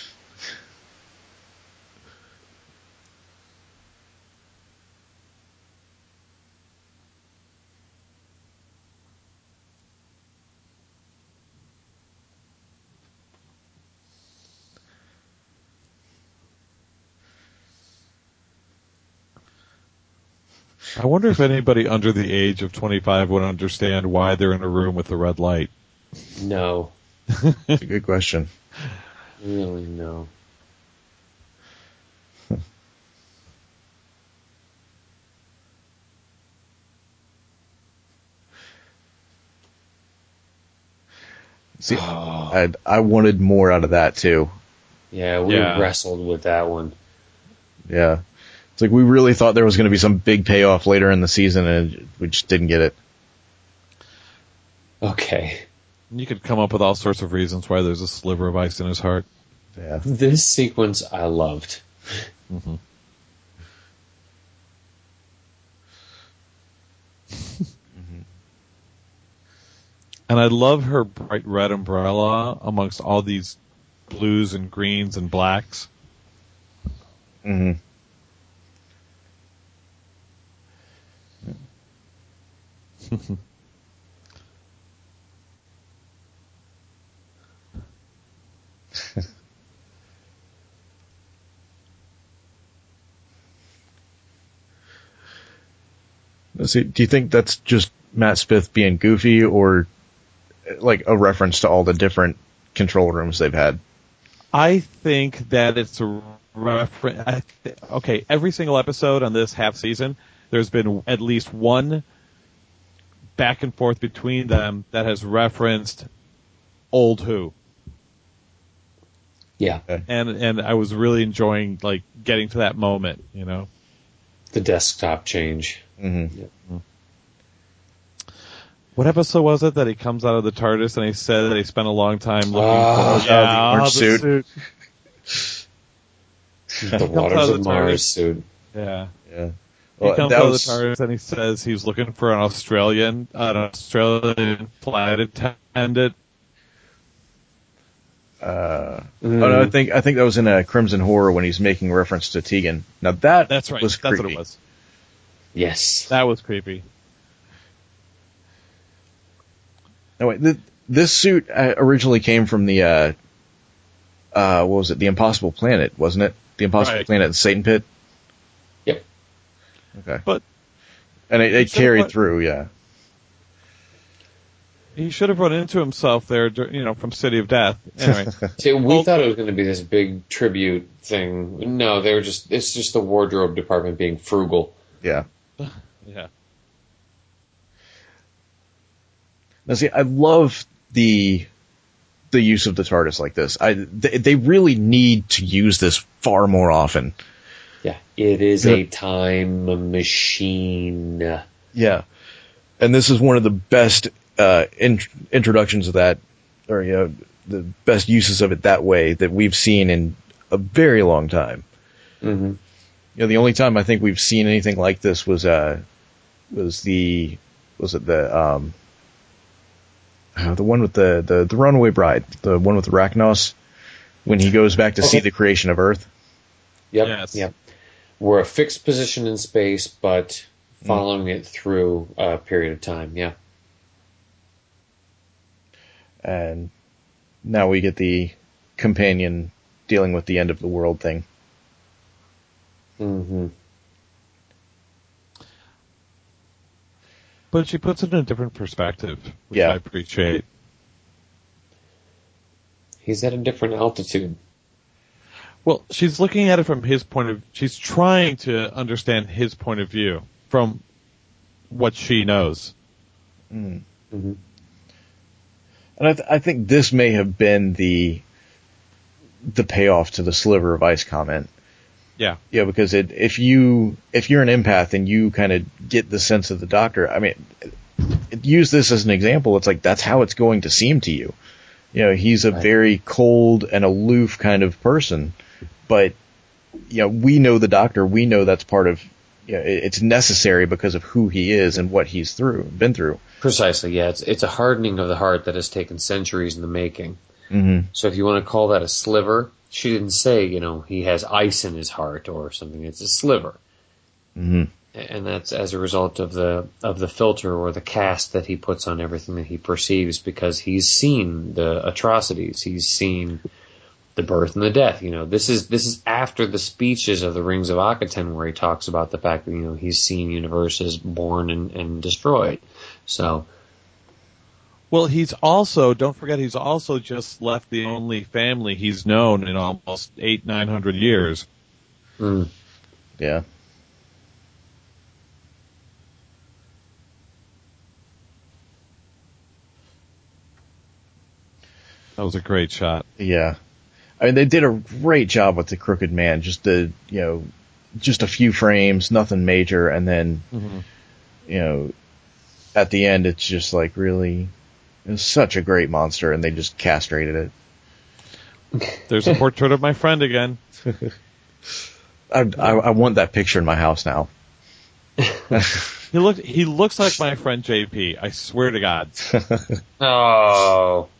I wonder if anybody under the age of twenty-five would understand why they're in a room with a red light. No. That's a good question. Really, no. See, I I wanted more out of that too. Yeah, we Yeah. wrestled with that one. Yeah, it's like we really thought there was going to be some big payoff later in the season, and we just didn't get it. Okay. You could come up with all sorts of reasons why there's a sliver of ice in his heart. Yeah, This sequence I loved. Mm-hmm. And I love her bright red umbrella amongst all these blues and greens and blacks. hmm See, do you think that's just Matt Smith being goofy, or like a reference to all the different control rooms they've had? I think that it's a reference. Th- okay, every single episode on this half season, there's been at least one back and forth between them that has referenced Old Who. Yeah. And and I was really enjoying like getting to that moment, you know. The desktop change. Mm-hmm. What episode was it that he comes out of the TARDIS and he said that he spent a long time looking Ah, for yeah, the orange the suit. The out Waters of of the Mars TARDIS. suit. Yeah. Yeah. He Well, comes that out was- of the TARDIS and he says he's looking for an Australian, an Australian flight attendant. Uh, Mm. oh, no, I think I think that was in a Crimson Horror when he's making reference to Tegan. Now that That's right. was That's creepy. what it was. Yes. That was creepy. No, wait, th- this suit uh, originally came from the uh, uh, what was it? The Impossible Planet, wasn't it? The Impossible Right. Planet, the Satan Pit. Yep. Okay, But and it, it He should've carried put- through, yeah. he should have run into himself there, dur- you know, from City of Death. Anyway, See, we Well- thought it was going to be this big tribute thing. No, they were just, it's just the wardrobe department being frugal. Yeah. yeah. Now, see, I love the the use of the TARDIS like this. I they, they really need to use this far more often. Yeah. It is Yeah. a time machine. Yeah, and this is one of the best uh, in, introductions of that, or you know, the best uses of it that way that we've seen in a very long time. Mm-hmm. You know, the only time I think we've seen anything like this was uh was the was it the um uh, the one with the, the the Runaway Bride, the one with Arachnos, when he goes back to see Okay. the creation of Earth. Yep. Yes. Yep. We're a fixed position in space, but following it through a period of time. Yeah. And now we get the companion dealing with the end of the world thing. Mm-hmm. But she puts it in a different perspective, which Yeah. I appreciate. He's at a different altitude. Well, she's looking at it from his point of, she's trying to understand his point of view from what she knows. Mm. Mm-hmm. And I, th- I think this may have been the the payoff to the sliver of ice comment. Yeah. Yeah, because it, if you if you're an empath and you kind of get the sense of the Doctor, I mean, it, use this as an example. It's like that's how it's going to seem to you. You know, he's a Right. very cold and aloof kind of person, but you know, we know the Doctor. We know that's part of. You know, it, it's necessary because of who he is and what he's through, been through. Precisely, yeah. It's, it's a hardening of the heart that has taken centuries in the making. Mm-hmm. So if you want to call that a sliver, she didn't say, you know, he has ice in his heart or something. It's a sliver. Mm-hmm. And that's as a result of the of the filter or the cast that he puts on everything that he perceives, because he's seen the atrocities. He's seen the birth and the death. You know, this is this is after the speeches of the Rings of Akaten, where he talks about the fact that, you know, he's seen universes born and, and destroyed. So Well, he's also, don't forget, he's also just left the only family he's known in almost eight, nine hundred years. Mm. Yeah. That was a great shot. Yeah. I mean, they did a great job with the Crooked Man. Just the, you know, just a few frames, nothing major, and then, Mm-hmm. you know, at the end, it's just like really, it's such a great monster, and they just castrated it. There's a portrait of my friend again. I, I, I want that picture in my house now. He look, he looks like my friend J P. I swear to God. Oh.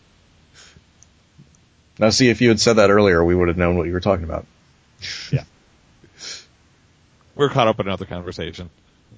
Now, see, if you had said that earlier, we would have known what you were talking about. Yeah. We're caught up in another conversation.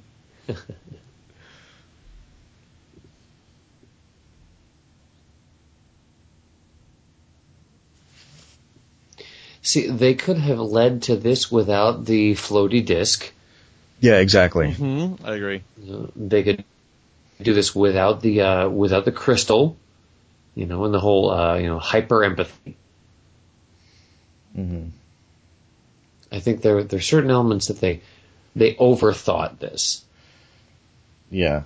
See, they could have led to this without the floaty disc. Yeah, exactly. Mm-hmm. I agree. You know, they could do this without the uh, without the crystal, you know, and the whole uh, you know hyper empathy. Mm-hmm. I think there there's certain elements that they they overthought this. Yeah.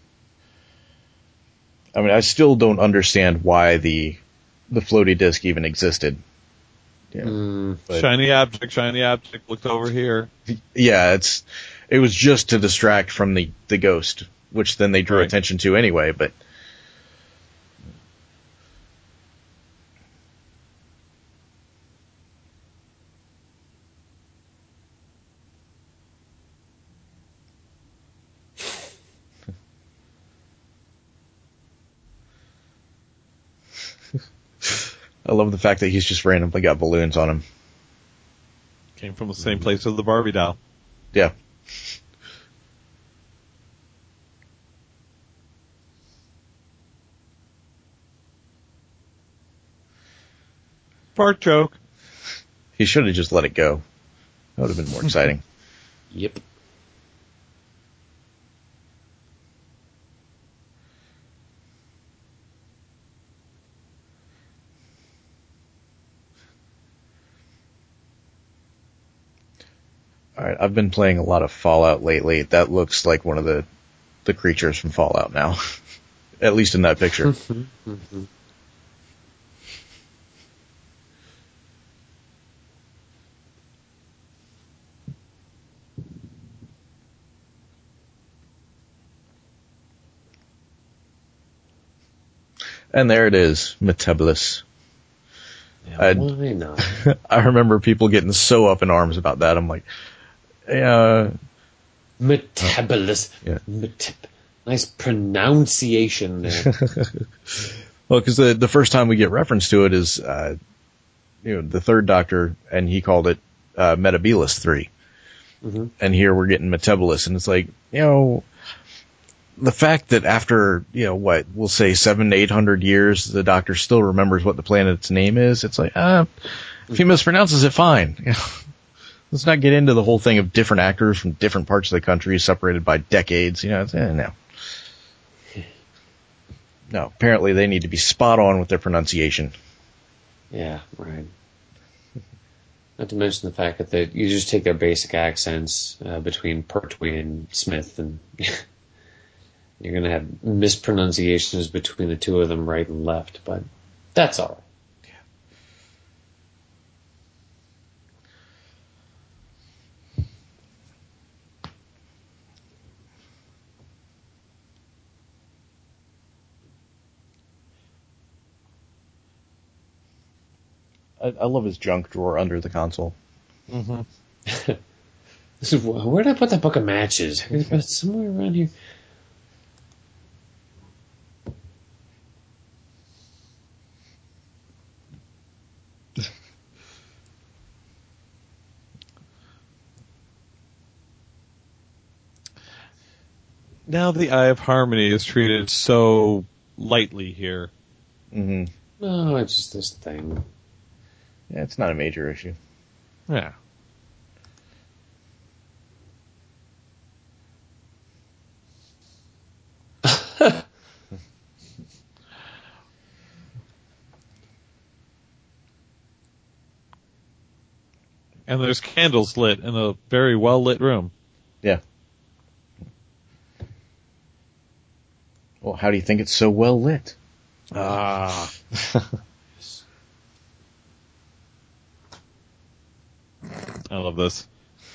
I mean, I still don't understand why the the floaty disk even existed. Yeah. Mm. But, Shiny object, shiny object, looked over here. yeah, it's it was just to distract from the, the ghost, which then they drew Right. attention to anyway, but I love the fact that he's just randomly got balloons on him. Came from the same place as the Barbie doll. Yeah. Fart joke. He should have just let it go. That would have been more exciting. Yep. Alright, I've been playing a lot of Fallout lately. That looks like one of the, the creatures from Fallout now. At least in that picture. Mm-hmm. And there it is, Metebolus. Yeah, why not? I remember people getting so up in arms about that. I'm like, yeah, Metebolus. Yeah. Meteb- nice pronunciation there. well, because the the first time we get reference to it is, uh, you know, the Third Doctor, and he called it uh, Metebolus three, Mm-hmm. and here we're getting Metebolus, and it's like, you know, the fact that after, you know, what we'll say seven, eight hundred years, the Doctor still remembers what the planet's name is. It's like, ah, if he mispronounces it, fine. You know, let's not get into the whole thing of different actors from different parts of the country separated by decades. You know, it's, eh, no. No, apparently they need to be spot on with their pronunciation. Yeah, right. Not to mention the fact that they, you just take their basic accents uh, between Pertwee and Smith, and you're going to have mispronunciations between the two of them, right and left. But that's all right. I, I love his junk drawer under the console. Mm-hmm. This is, where did I put that book of matches? It's somewhere around here. Now the Eye of Harmony is treated so lightly here. Mm-hmm. No, it's just this thing. Yeah, it's not a major issue. Yeah. And there's candles lit in a very well-lit room. Yeah. Well, how do you think it's so well lit? Ah. I love this.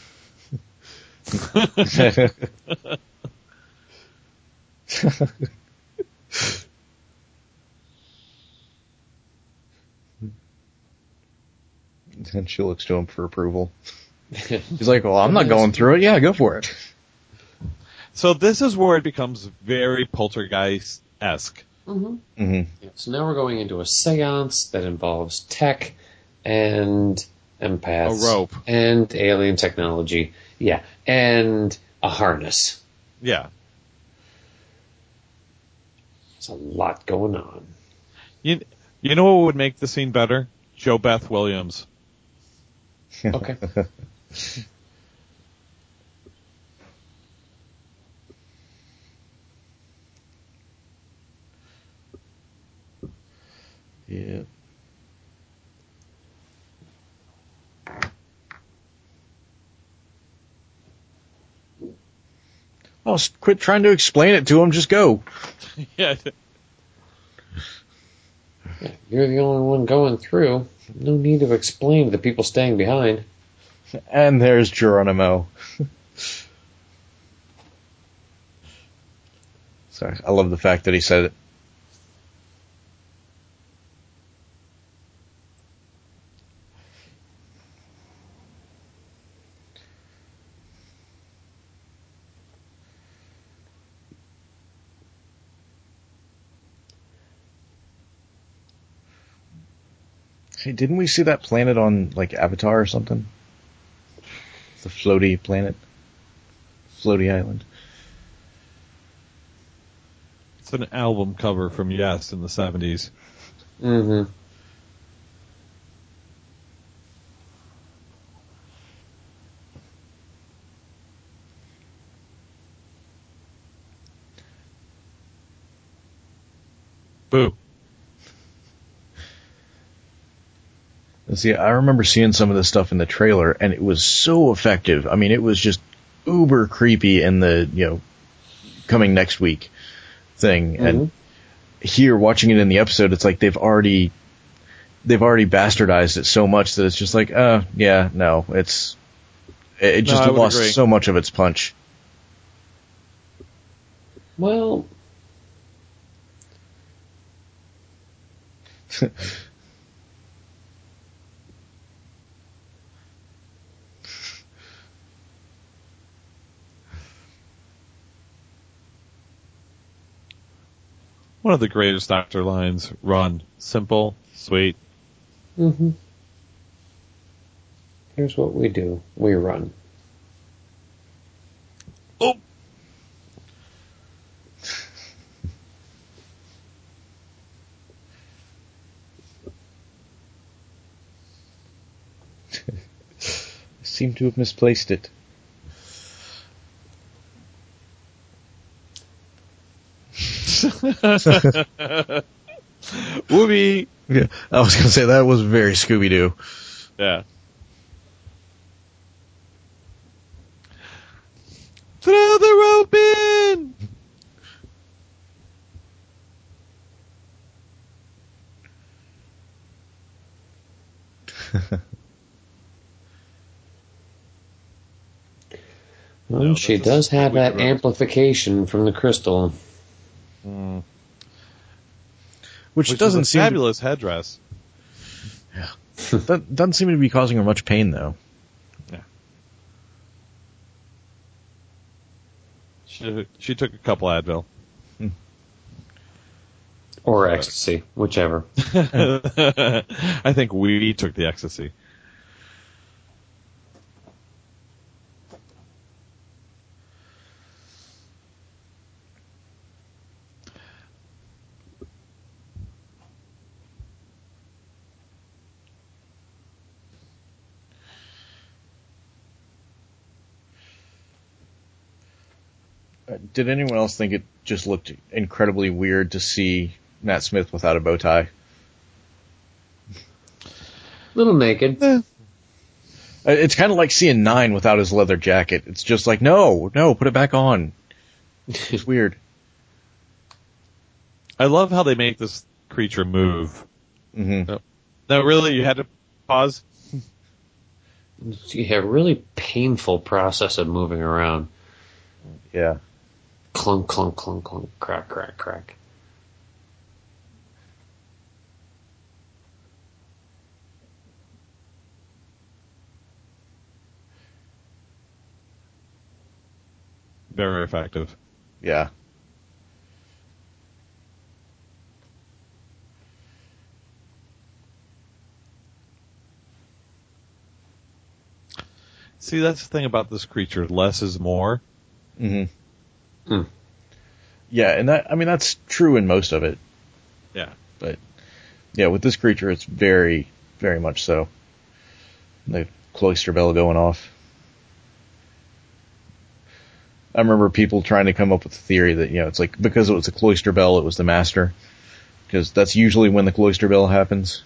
And she looks to him for approval. He's like, well, I'm not going through it. Yeah, go for it. So this is where it becomes very Poltergeist-esque. Mm-hmm. Mm-hmm. Yeah, so now we're going into a seance that involves tech and empaths. A rope. And alien technology. Yeah. And a harness. Yeah. There's a lot going on. You, you know what would make the scene better? Jo Beth Williams. Okay. Yeah. Oh, s- quit trying to explain it to him. Just go. Yeah. Yeah, you're the only one going through. No need to explain to the people staying behind. And there's Geronimo. Sorry, I love the fact that he said it. Hey, didn't we see that planet on, like, Avatar or something? The floaty planet? Floaty island? It's an album cover from Yes in the seventies. Mm-hmm. Boo. See, I remember seeing some of this stuff in the trailer, and it was so effective. I mean, it was just uber creepy in the, you know, coming next week thing. Mm-hmm. And here, watching it in the episode, it's like they've already, they've already bastardized it so much that it's just like, uh, yeah, no, it's, it just no, lost agree. so much of its punch. Well, One of the greatest Doctor lines, run. Simple, sweet. Mm-hmm. Here's what we do. We run. Oh! Seem to have misplaced it. Whoopee! Yeah, I was gonna say that was very Scooby-Doo. Yeah. Throw the rope in! Well, No, she that's a does have that Scooby-Doo. amplification from the crystal. Mm. Which, Which doesn't is a seem fabulous headdress. Yeah. That doesn't seem to be causing her much pain, though. Yeah. She, she took a couple Advil. Hmm. Or ecstasy, whichever. I think we took the ecstasy. Did anyone else think it just looked incredibly weird to see Matt Smith without a bow tie? Little naked. Eh. It's kind of like seeing Nine without his leather jacket. It's just like, no, no, put it back on. It's weird. I love how they make this creature move. Mm-hmm. No, no, really, you had to pause? Yeah, really painful process of moving around. Yeah. Clunk, clunk, clunk, clunk, crack, crack, crack. Very effective. Yeah. See, that's the thing about this creature. Less is more. Mm-hmm. Mm. Yeah, and that, I mean, that's true in most of it. Yeah. But, yeah, with this creature, it's very, very much so. The cloister bell going off. I remember people trying to come up with the theory that, you know, it's like, because it was a cloister bell, it was the master. Because that's usually when the cloister bell happens.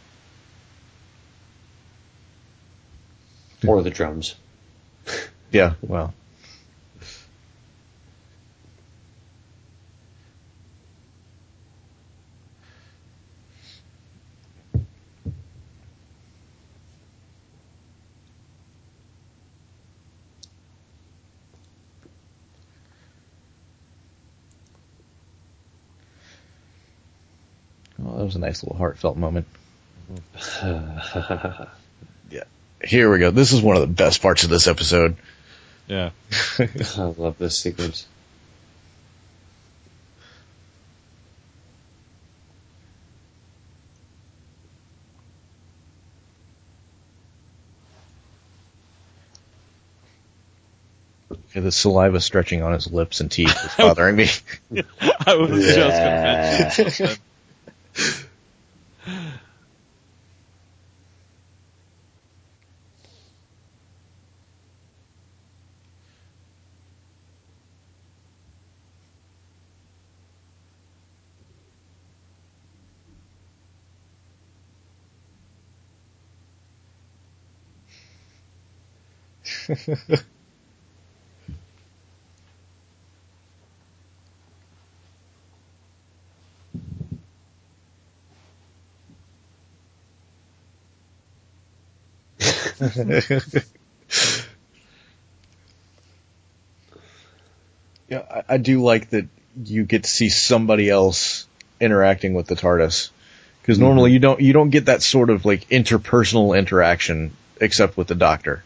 Or the drums. Yeah, well. Well, that was a nice little heartfelt moment. Yeah. Here we go. This is one of the best parts of this episode. Yeah. I love this sequence. Yeah, the saliva stretching on his lips and teeth is bothering me. I was just going to mention something. Yeah, I, I do like that you get to see somebody else interacting with the TARDIS. Because Mm-hmm. normally you don't you don't get that sort of like interpersonal interaction except with the Doctor.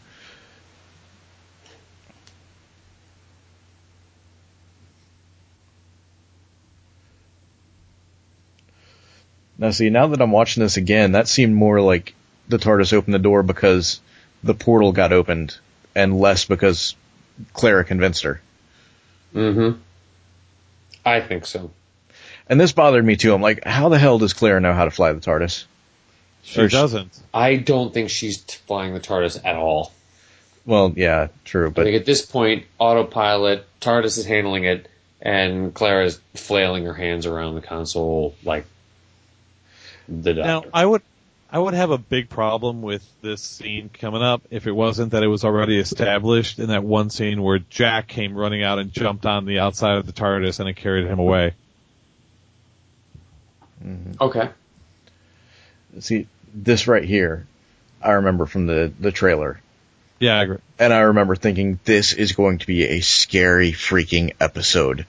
Now see, now that I'm watching this again, that seemed more like the TARDIS opened the door because the portal got opened, and less because Clara convinced her. Mm-hmm. I think so. And this bothered me too. I'm like, how the hell does Clara know how to fly the TARDIS? She Or she- doesn't. I don't think she's t- flying the TARDIS at all. Well, yeah, true, I but think at this point, autopilot, TARDIS is handling it, and Clara's flailing her hands around the console like the Now, Doctor. I would, I would have a big problem with this scene coming up if it wasn't that it was already established in that one scene where Jack came running out and jumped on the outside of the TARDIS and it carried him away. Okay. see, this right here, I remember from the, the trailer. Yeah, I agree. And I remember thinking, this is going to be a scary freaking episode.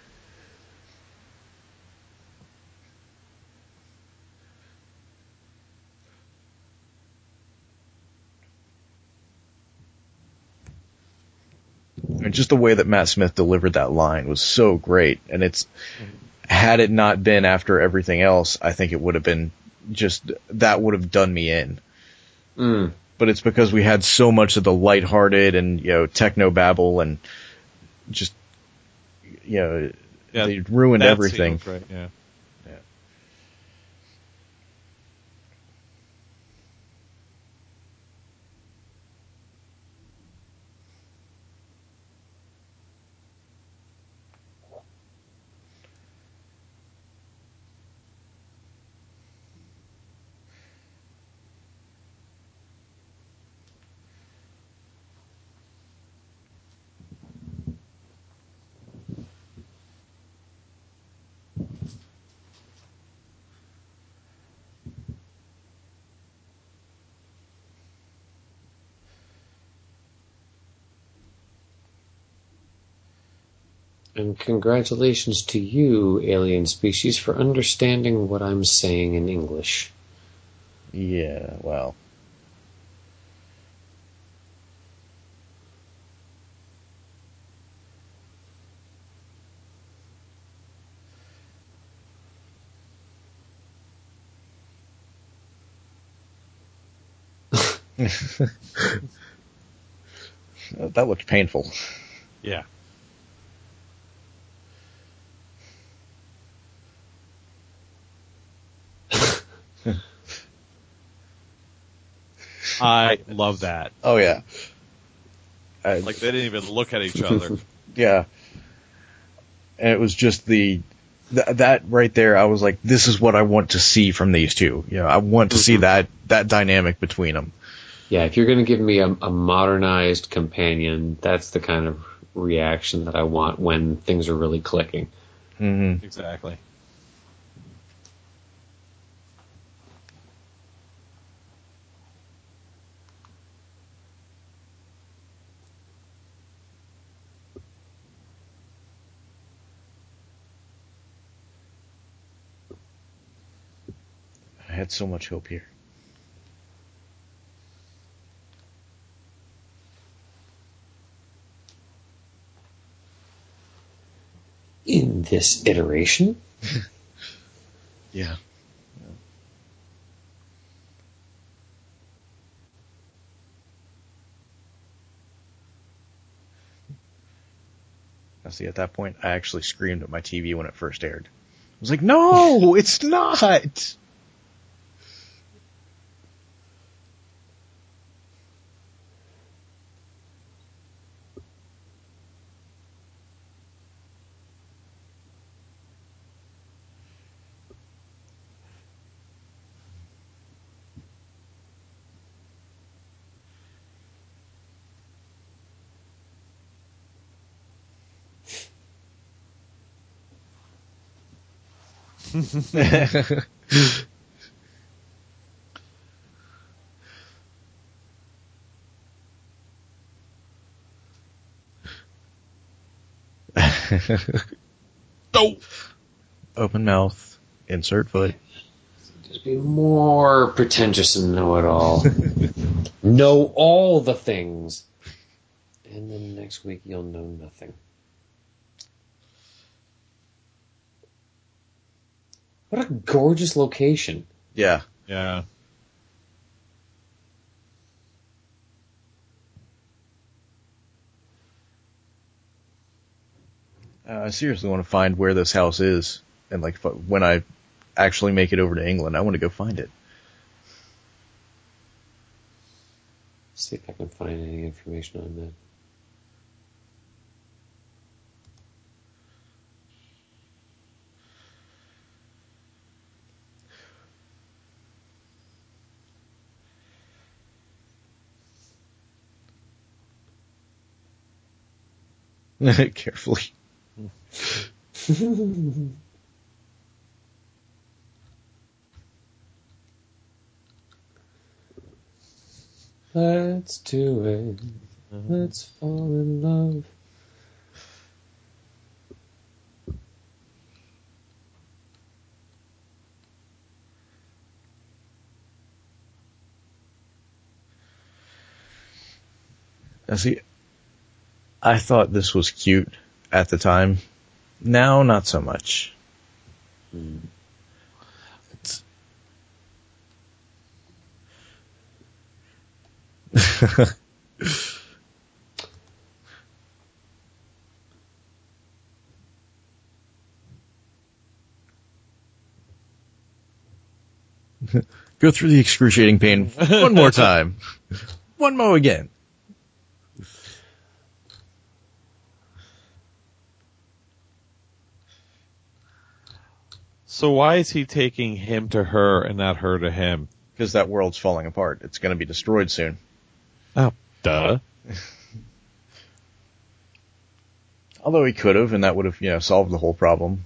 And just the way that Matt Smith delivered that line was so great. And it's, had it not been after everything else, I think it would have been just, that would have done me in. Mm. But it's because we had so much of the lighthearted and, you know, techno babble and just, you know, Yeah, they ruined that everything. scene was great, yeah. And congratulations to you, alien species, for understanding what I'm saying in English. Yeah, well. That looked painful. Yeah. I love that. Oh, yeah. I, Like, they didn't even look at each other. Yeah. And it was just the, th- that right there, I was like, this is what I want to see from these two. You know, I want to see that, that dynamic between them. Yeah, if you're going to give me a, a modernized companion, that's the kind of reaction that I want when things are really clicking. Mm-hmm. Exactly. I had so much hope here. In this iteration? Yeah. Now, see, at that point, I actually screamed at my T V when it first aired. I was like, no, it's not! No! Open mouth, insert foot. Just be more pretentious and know-it-all. Know all the things. And then next week you'll know nothing. What a gorgeous location. Yeah. Yeah. Uh, I seriously want to find where this house is. And, like, when I actually make it over to England, I want to go find it. See if I can find any information on that. Carefully. Let's do it. Let's fall in love. Now, see, I thought this was cute at the time. Now, not so much. Hmm. It's Go through the excruciating pain one more time. One more again. So why is he taking him to her and not her to him? Because that world's falling apart. It's going to be destroyed soon. Oh, duh. Although he could have, and that would have, you know, solved the whole problem.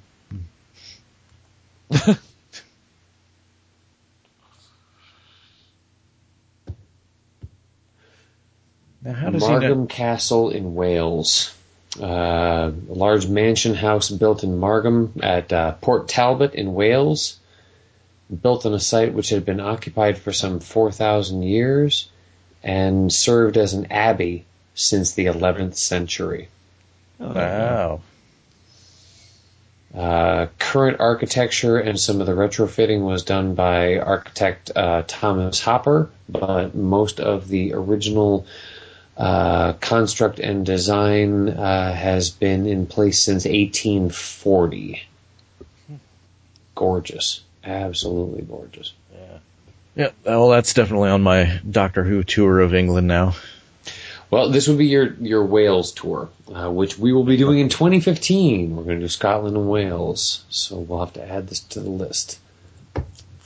Now, how does Margam he know? Castle in Wales. Uh, a large mansion house built in Margam at uh, Port Talbot in Wales, built on a site which had been occupied for some four thousand years and served as an abbey since the eleventh century. Oh, wow. Uh, current architecture and some of the retrofitting was done by architect uh, Thomas Hopper, but most of the original uh, construct and design uh, has been in place since eighteen forty. Gorgeous. Absolutely gorgeous. Yeah. Yeah, well, that's definitely on my Doctor Who tour of England now. Well, this would be your, your Wales tour, uh, which we will be doing in twenty fifteen. We're going to do Scotland and Wales, so we'll have to add this to the list. All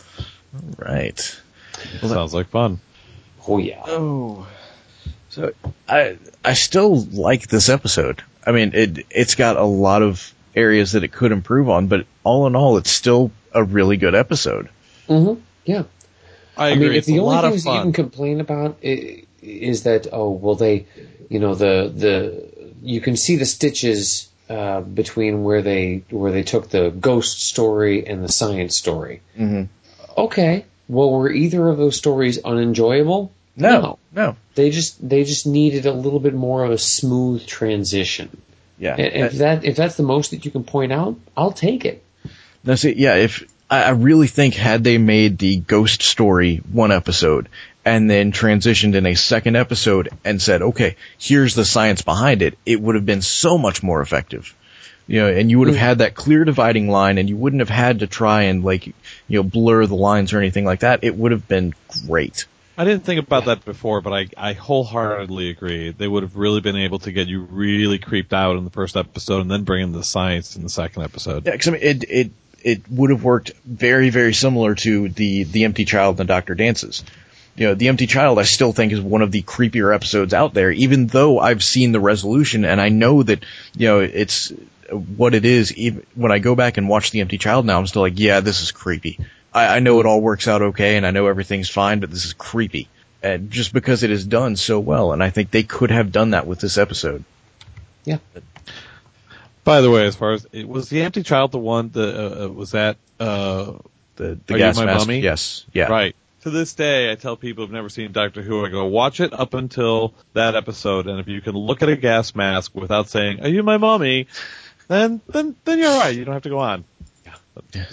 right. Well, sounds like fun. Oh, yeah. Oh. So, I I still like this episode. I mean, it, it's got a lot of areas that it could improve on, but all in all, it's still a really good episode. Mm-hmm. Yeah. I, I agree. mean, if it's the a only lot things of that you fun. can complain about is, is that, oh, well, they, you know, the, the, you can see the stitches, uh, between where they, where they took the ghost story and the science story. Mm-hmm. Okay. Well, were either of those stories unenjoyable? No, No. no. They just, they just needed a little bit more of a smooth transition. Yeah. And if that, if that's the most that you can point out, I'll take it. No, see, yeah, if, I, I really think had they made the ghost story one episode and then transitioned in a second episode and said, okay, here's the science behind it, it would have been so much more effective. You know, and you would have had that clear dividing line and you wouldn't have had to try and like, you know, blur the lines or anything like that. It would have been great. I didn't think about that before, but I, I wholeheartedly agree. They would have really been able to get you really creeped out in the first episode and then bring in the science in the second episode. Yeah, 'cause I mean, it, it, it would have worked very, very similar to the, the Empty Child and Doctor Dances. You know, The Empty Child I still think is one of the creepier episodes out there, even though I've seen the resolution and I know that, you know, it's what it is. Even when I go back and watch The Empty Child now, I'm still like, yeah, this is creepy. I, I know it all works out okay and I know everything's fine, but this is creepy. And just because it is done so well, and I think they could have done that with this episode. Yeah. By the way, as far as, it was The Empty Child the one, the, uh, was that, uh, The, the Are gas You My mask, Mummy? yes, yeah. Right. To this day, I tell people who've never seen Doctor Who, I go, watch it up until that episode, and if you can look at a gas mask without saying, are you my mommy, then, then, then you're alright, you don't have to go on. Yeah.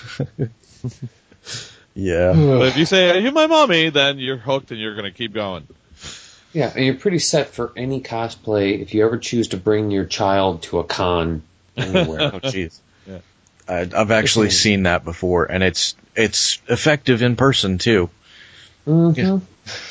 Yeah. But if you say, are you my mommy, then you're hooked and you're gonna keep going. Yeah, and you're pretty set for any cosplay if you ever choose to bring your child to a con anywhere. Oh, jeez. Yeah. I, I've actually It's- seen that before, and it's it's effective in person too. Mm-hmm.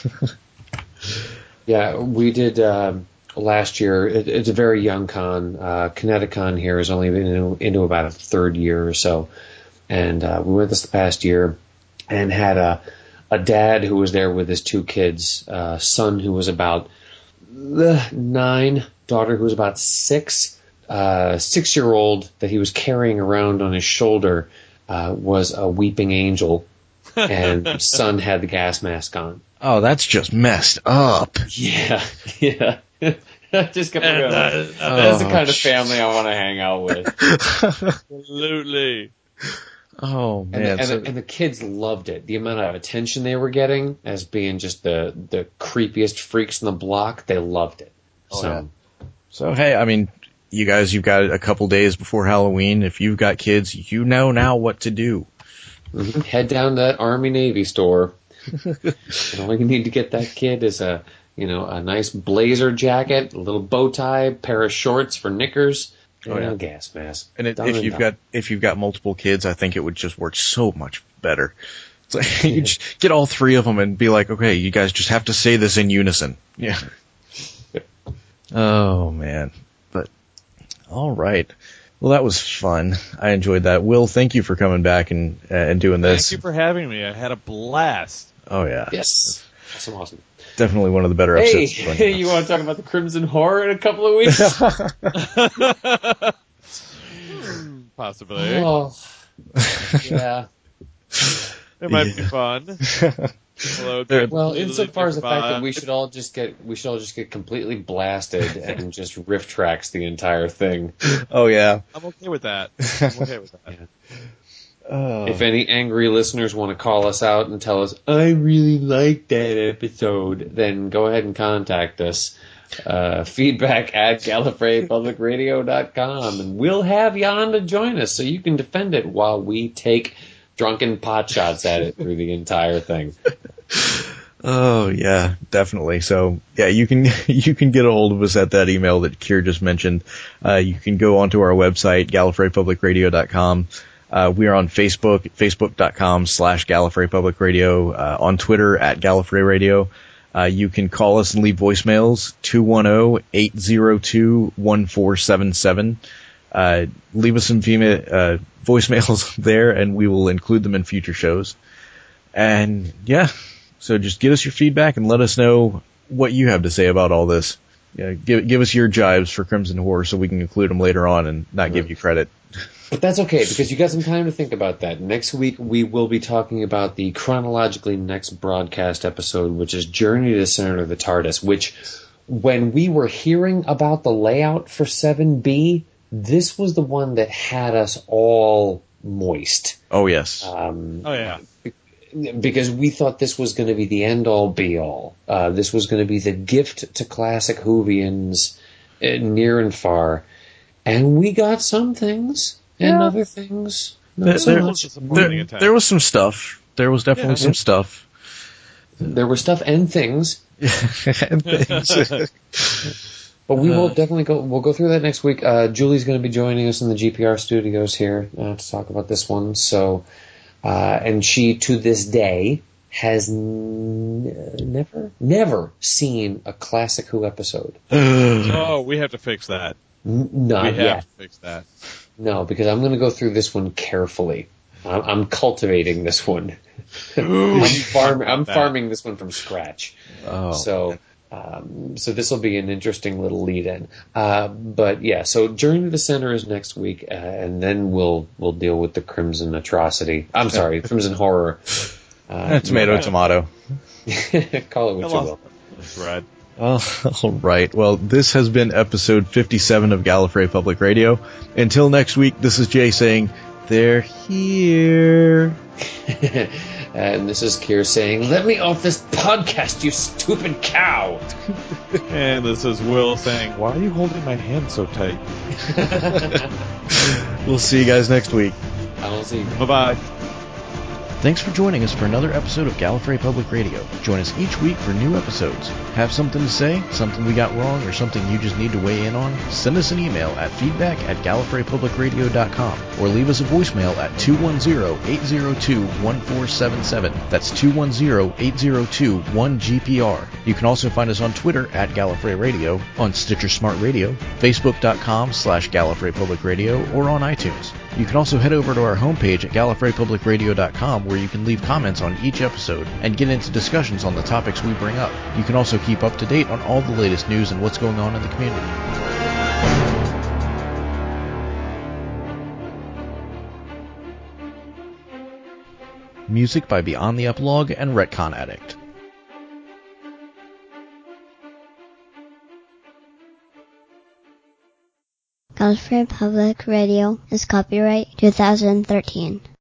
Yeah, we did um, last year. It, it's a very young con. Uh, Kineticon here has only been into, into about a third year or so, and uh, we went this past year and had a a dad who was there with his two kids, uh, son who was about uh, nine, daughter who was about six. Uh, six-year-old that he was carrying around on his shoulder uh, was a weeping angel, and son had the gas mask on. Oh, that's just messed up. Yeah, yeah. I just kept going. That's oh, the kind of family I want to hang out with. Absolutely. Oh And, man, the, and, so- the, and the kids loved it. The amount of attention they were getting as being just the, the creepiest freaks in the block, they loved it. Oh, So, yeah. So hey, I mean, you guys, you've got a couple days before Halloween. If you've got kids, you know now what to do. mhm. Head down to that Army Navy store. And all you need to get that kid is a, you know, a nice blazer jacket, a little bow tie, pair of shorts for knickers, Oh, and yeah. a gas mask. And it, Done if and you've done. got if you've got multiple kids, I think it would just work so much better. It's like you just get all three of them and be like, okay, you guys just have to say this in unison. Yeah. Oh man, but all right. Well, that was fun. I enjoyed that. Will, thank you for coming back and uh, and doing this. Thank you for having me. I had a blast. Oh yeah, Yes. Awesome, awesome. definitely one of the better Hey, episodes. hey, you want to talk about the Crimson Horror in a couple of weeks? Possibly. Oh, yeah. It might be fun. Although it's They're- Well, completely insofar as the fact that we different should all just get we should all just get completely blasted and just riff tracks the entire thing. Oh yeah. vibe. I'm okay with that. I'm okay with that. Oh. If any angry listeners want to call us out and tell us, I really liked that episode, then go ahead and contact us. Uh, feedback at Gallifrey Public Radio dot com, and we'll have you on to join us so you can defend it while we take drunken pot shots at it through the entire thing. Oh yeah, definitely. So yeah, you can you can get a hold of us at that email that Kier just mentioned. Uh, you can go onto our website, Gallifrey Public Radio dot com. Uh, we are on Facebook, Facebook dot com slash Gallifrey Public Radio, uh, on Twitter at Gallifrey Radio. Uh, you can call us and leave voicemails, two one zero, eight zero two, one four seven seven. Uh, leave us some female, uh, voicemails there, and we will include them in future shows. And yeah, so just give us your feedback and let us know what you have to say about all this. Yeah, give, give us your jibes for Crimson Horror so we can include them later on and not give you credit. But that's okay, because you got some time to think about that. Next week, we will be talking about the chronologically next broadcast episode, which is Journey to the Center of the TARDIS, which, when we were hearing about the layout for seven B, this was the one that had us all moist. Oh, yes. Um, Oh yeah. because we thought this was going to be the end-all, be-all. Uh, this was going to be the gift to classic Whovians, uh, near and far. And we got some things, and Yeah. other things not There, so there- much. disappointing there- at times. there was some stuff. There was definitely Yeah. some stuff. There were stuff and things, And things. but we will definitely go. We'll go through that next week. Uh, Julie's going to be joining us in the G P R studios here uh, to talk about this one. So, uh, and she to this day has n- never, never seen a classic Who episode. Oh, we have to fix that. N- not we have yet. to fix that. No, because I'm going to go through this one carefully. I'm, I'm cultivating this one. I'm, farm, I'm that. farming this one from scratch. Oh. So, um, so this will be an interesting little lead-in. Uh, but yeah, so Journey to the Center is next week, uh, and then we'll we'll deal with the Crimson Atrocity. I'm sorry, Crimson Horror. Uh, tomato, tomato. Call it what you will. That's right. Oh, all right. Well, this has been episode fifty-seven of Gallifrey Public Radio. Until next week, this is Jay saying, they're here. And this is Kier saying, "Let me off this podcast, you stupid cow." And this is Will saying, "Why are you holding my hand so tight?" We'll see you guys next week. I don't see. Bye bye. Thanks for joining us for another episode of Gallifrey Public Radio. Join us each week for new episodes. Have something to say, something we got wrong, or something you just need to weigh in on? Send us an email at feedback at Gallifrey Public Radio dot com or leave us a voicemail at two one zero, eight zero two, one four seven seven. That's two one zero, eight zero two, one G P R. You can also find us on Twitter at Gallifrey Radio, on Stitcher Smart Radio, Facebook dot com slash Gallifrey Public Radio, or on iTunes. You can also head over to our homepage at Gallifrey Public Radio dot com where you can leave comments on each episode and get into discussions on the topics we bring up. You can also keep up to date on all the latest news and what's going on in the community. Music by Beyond the Epilogue and Retcon Addict. Gallifrey Public Radio is copyright two thousand thirteen.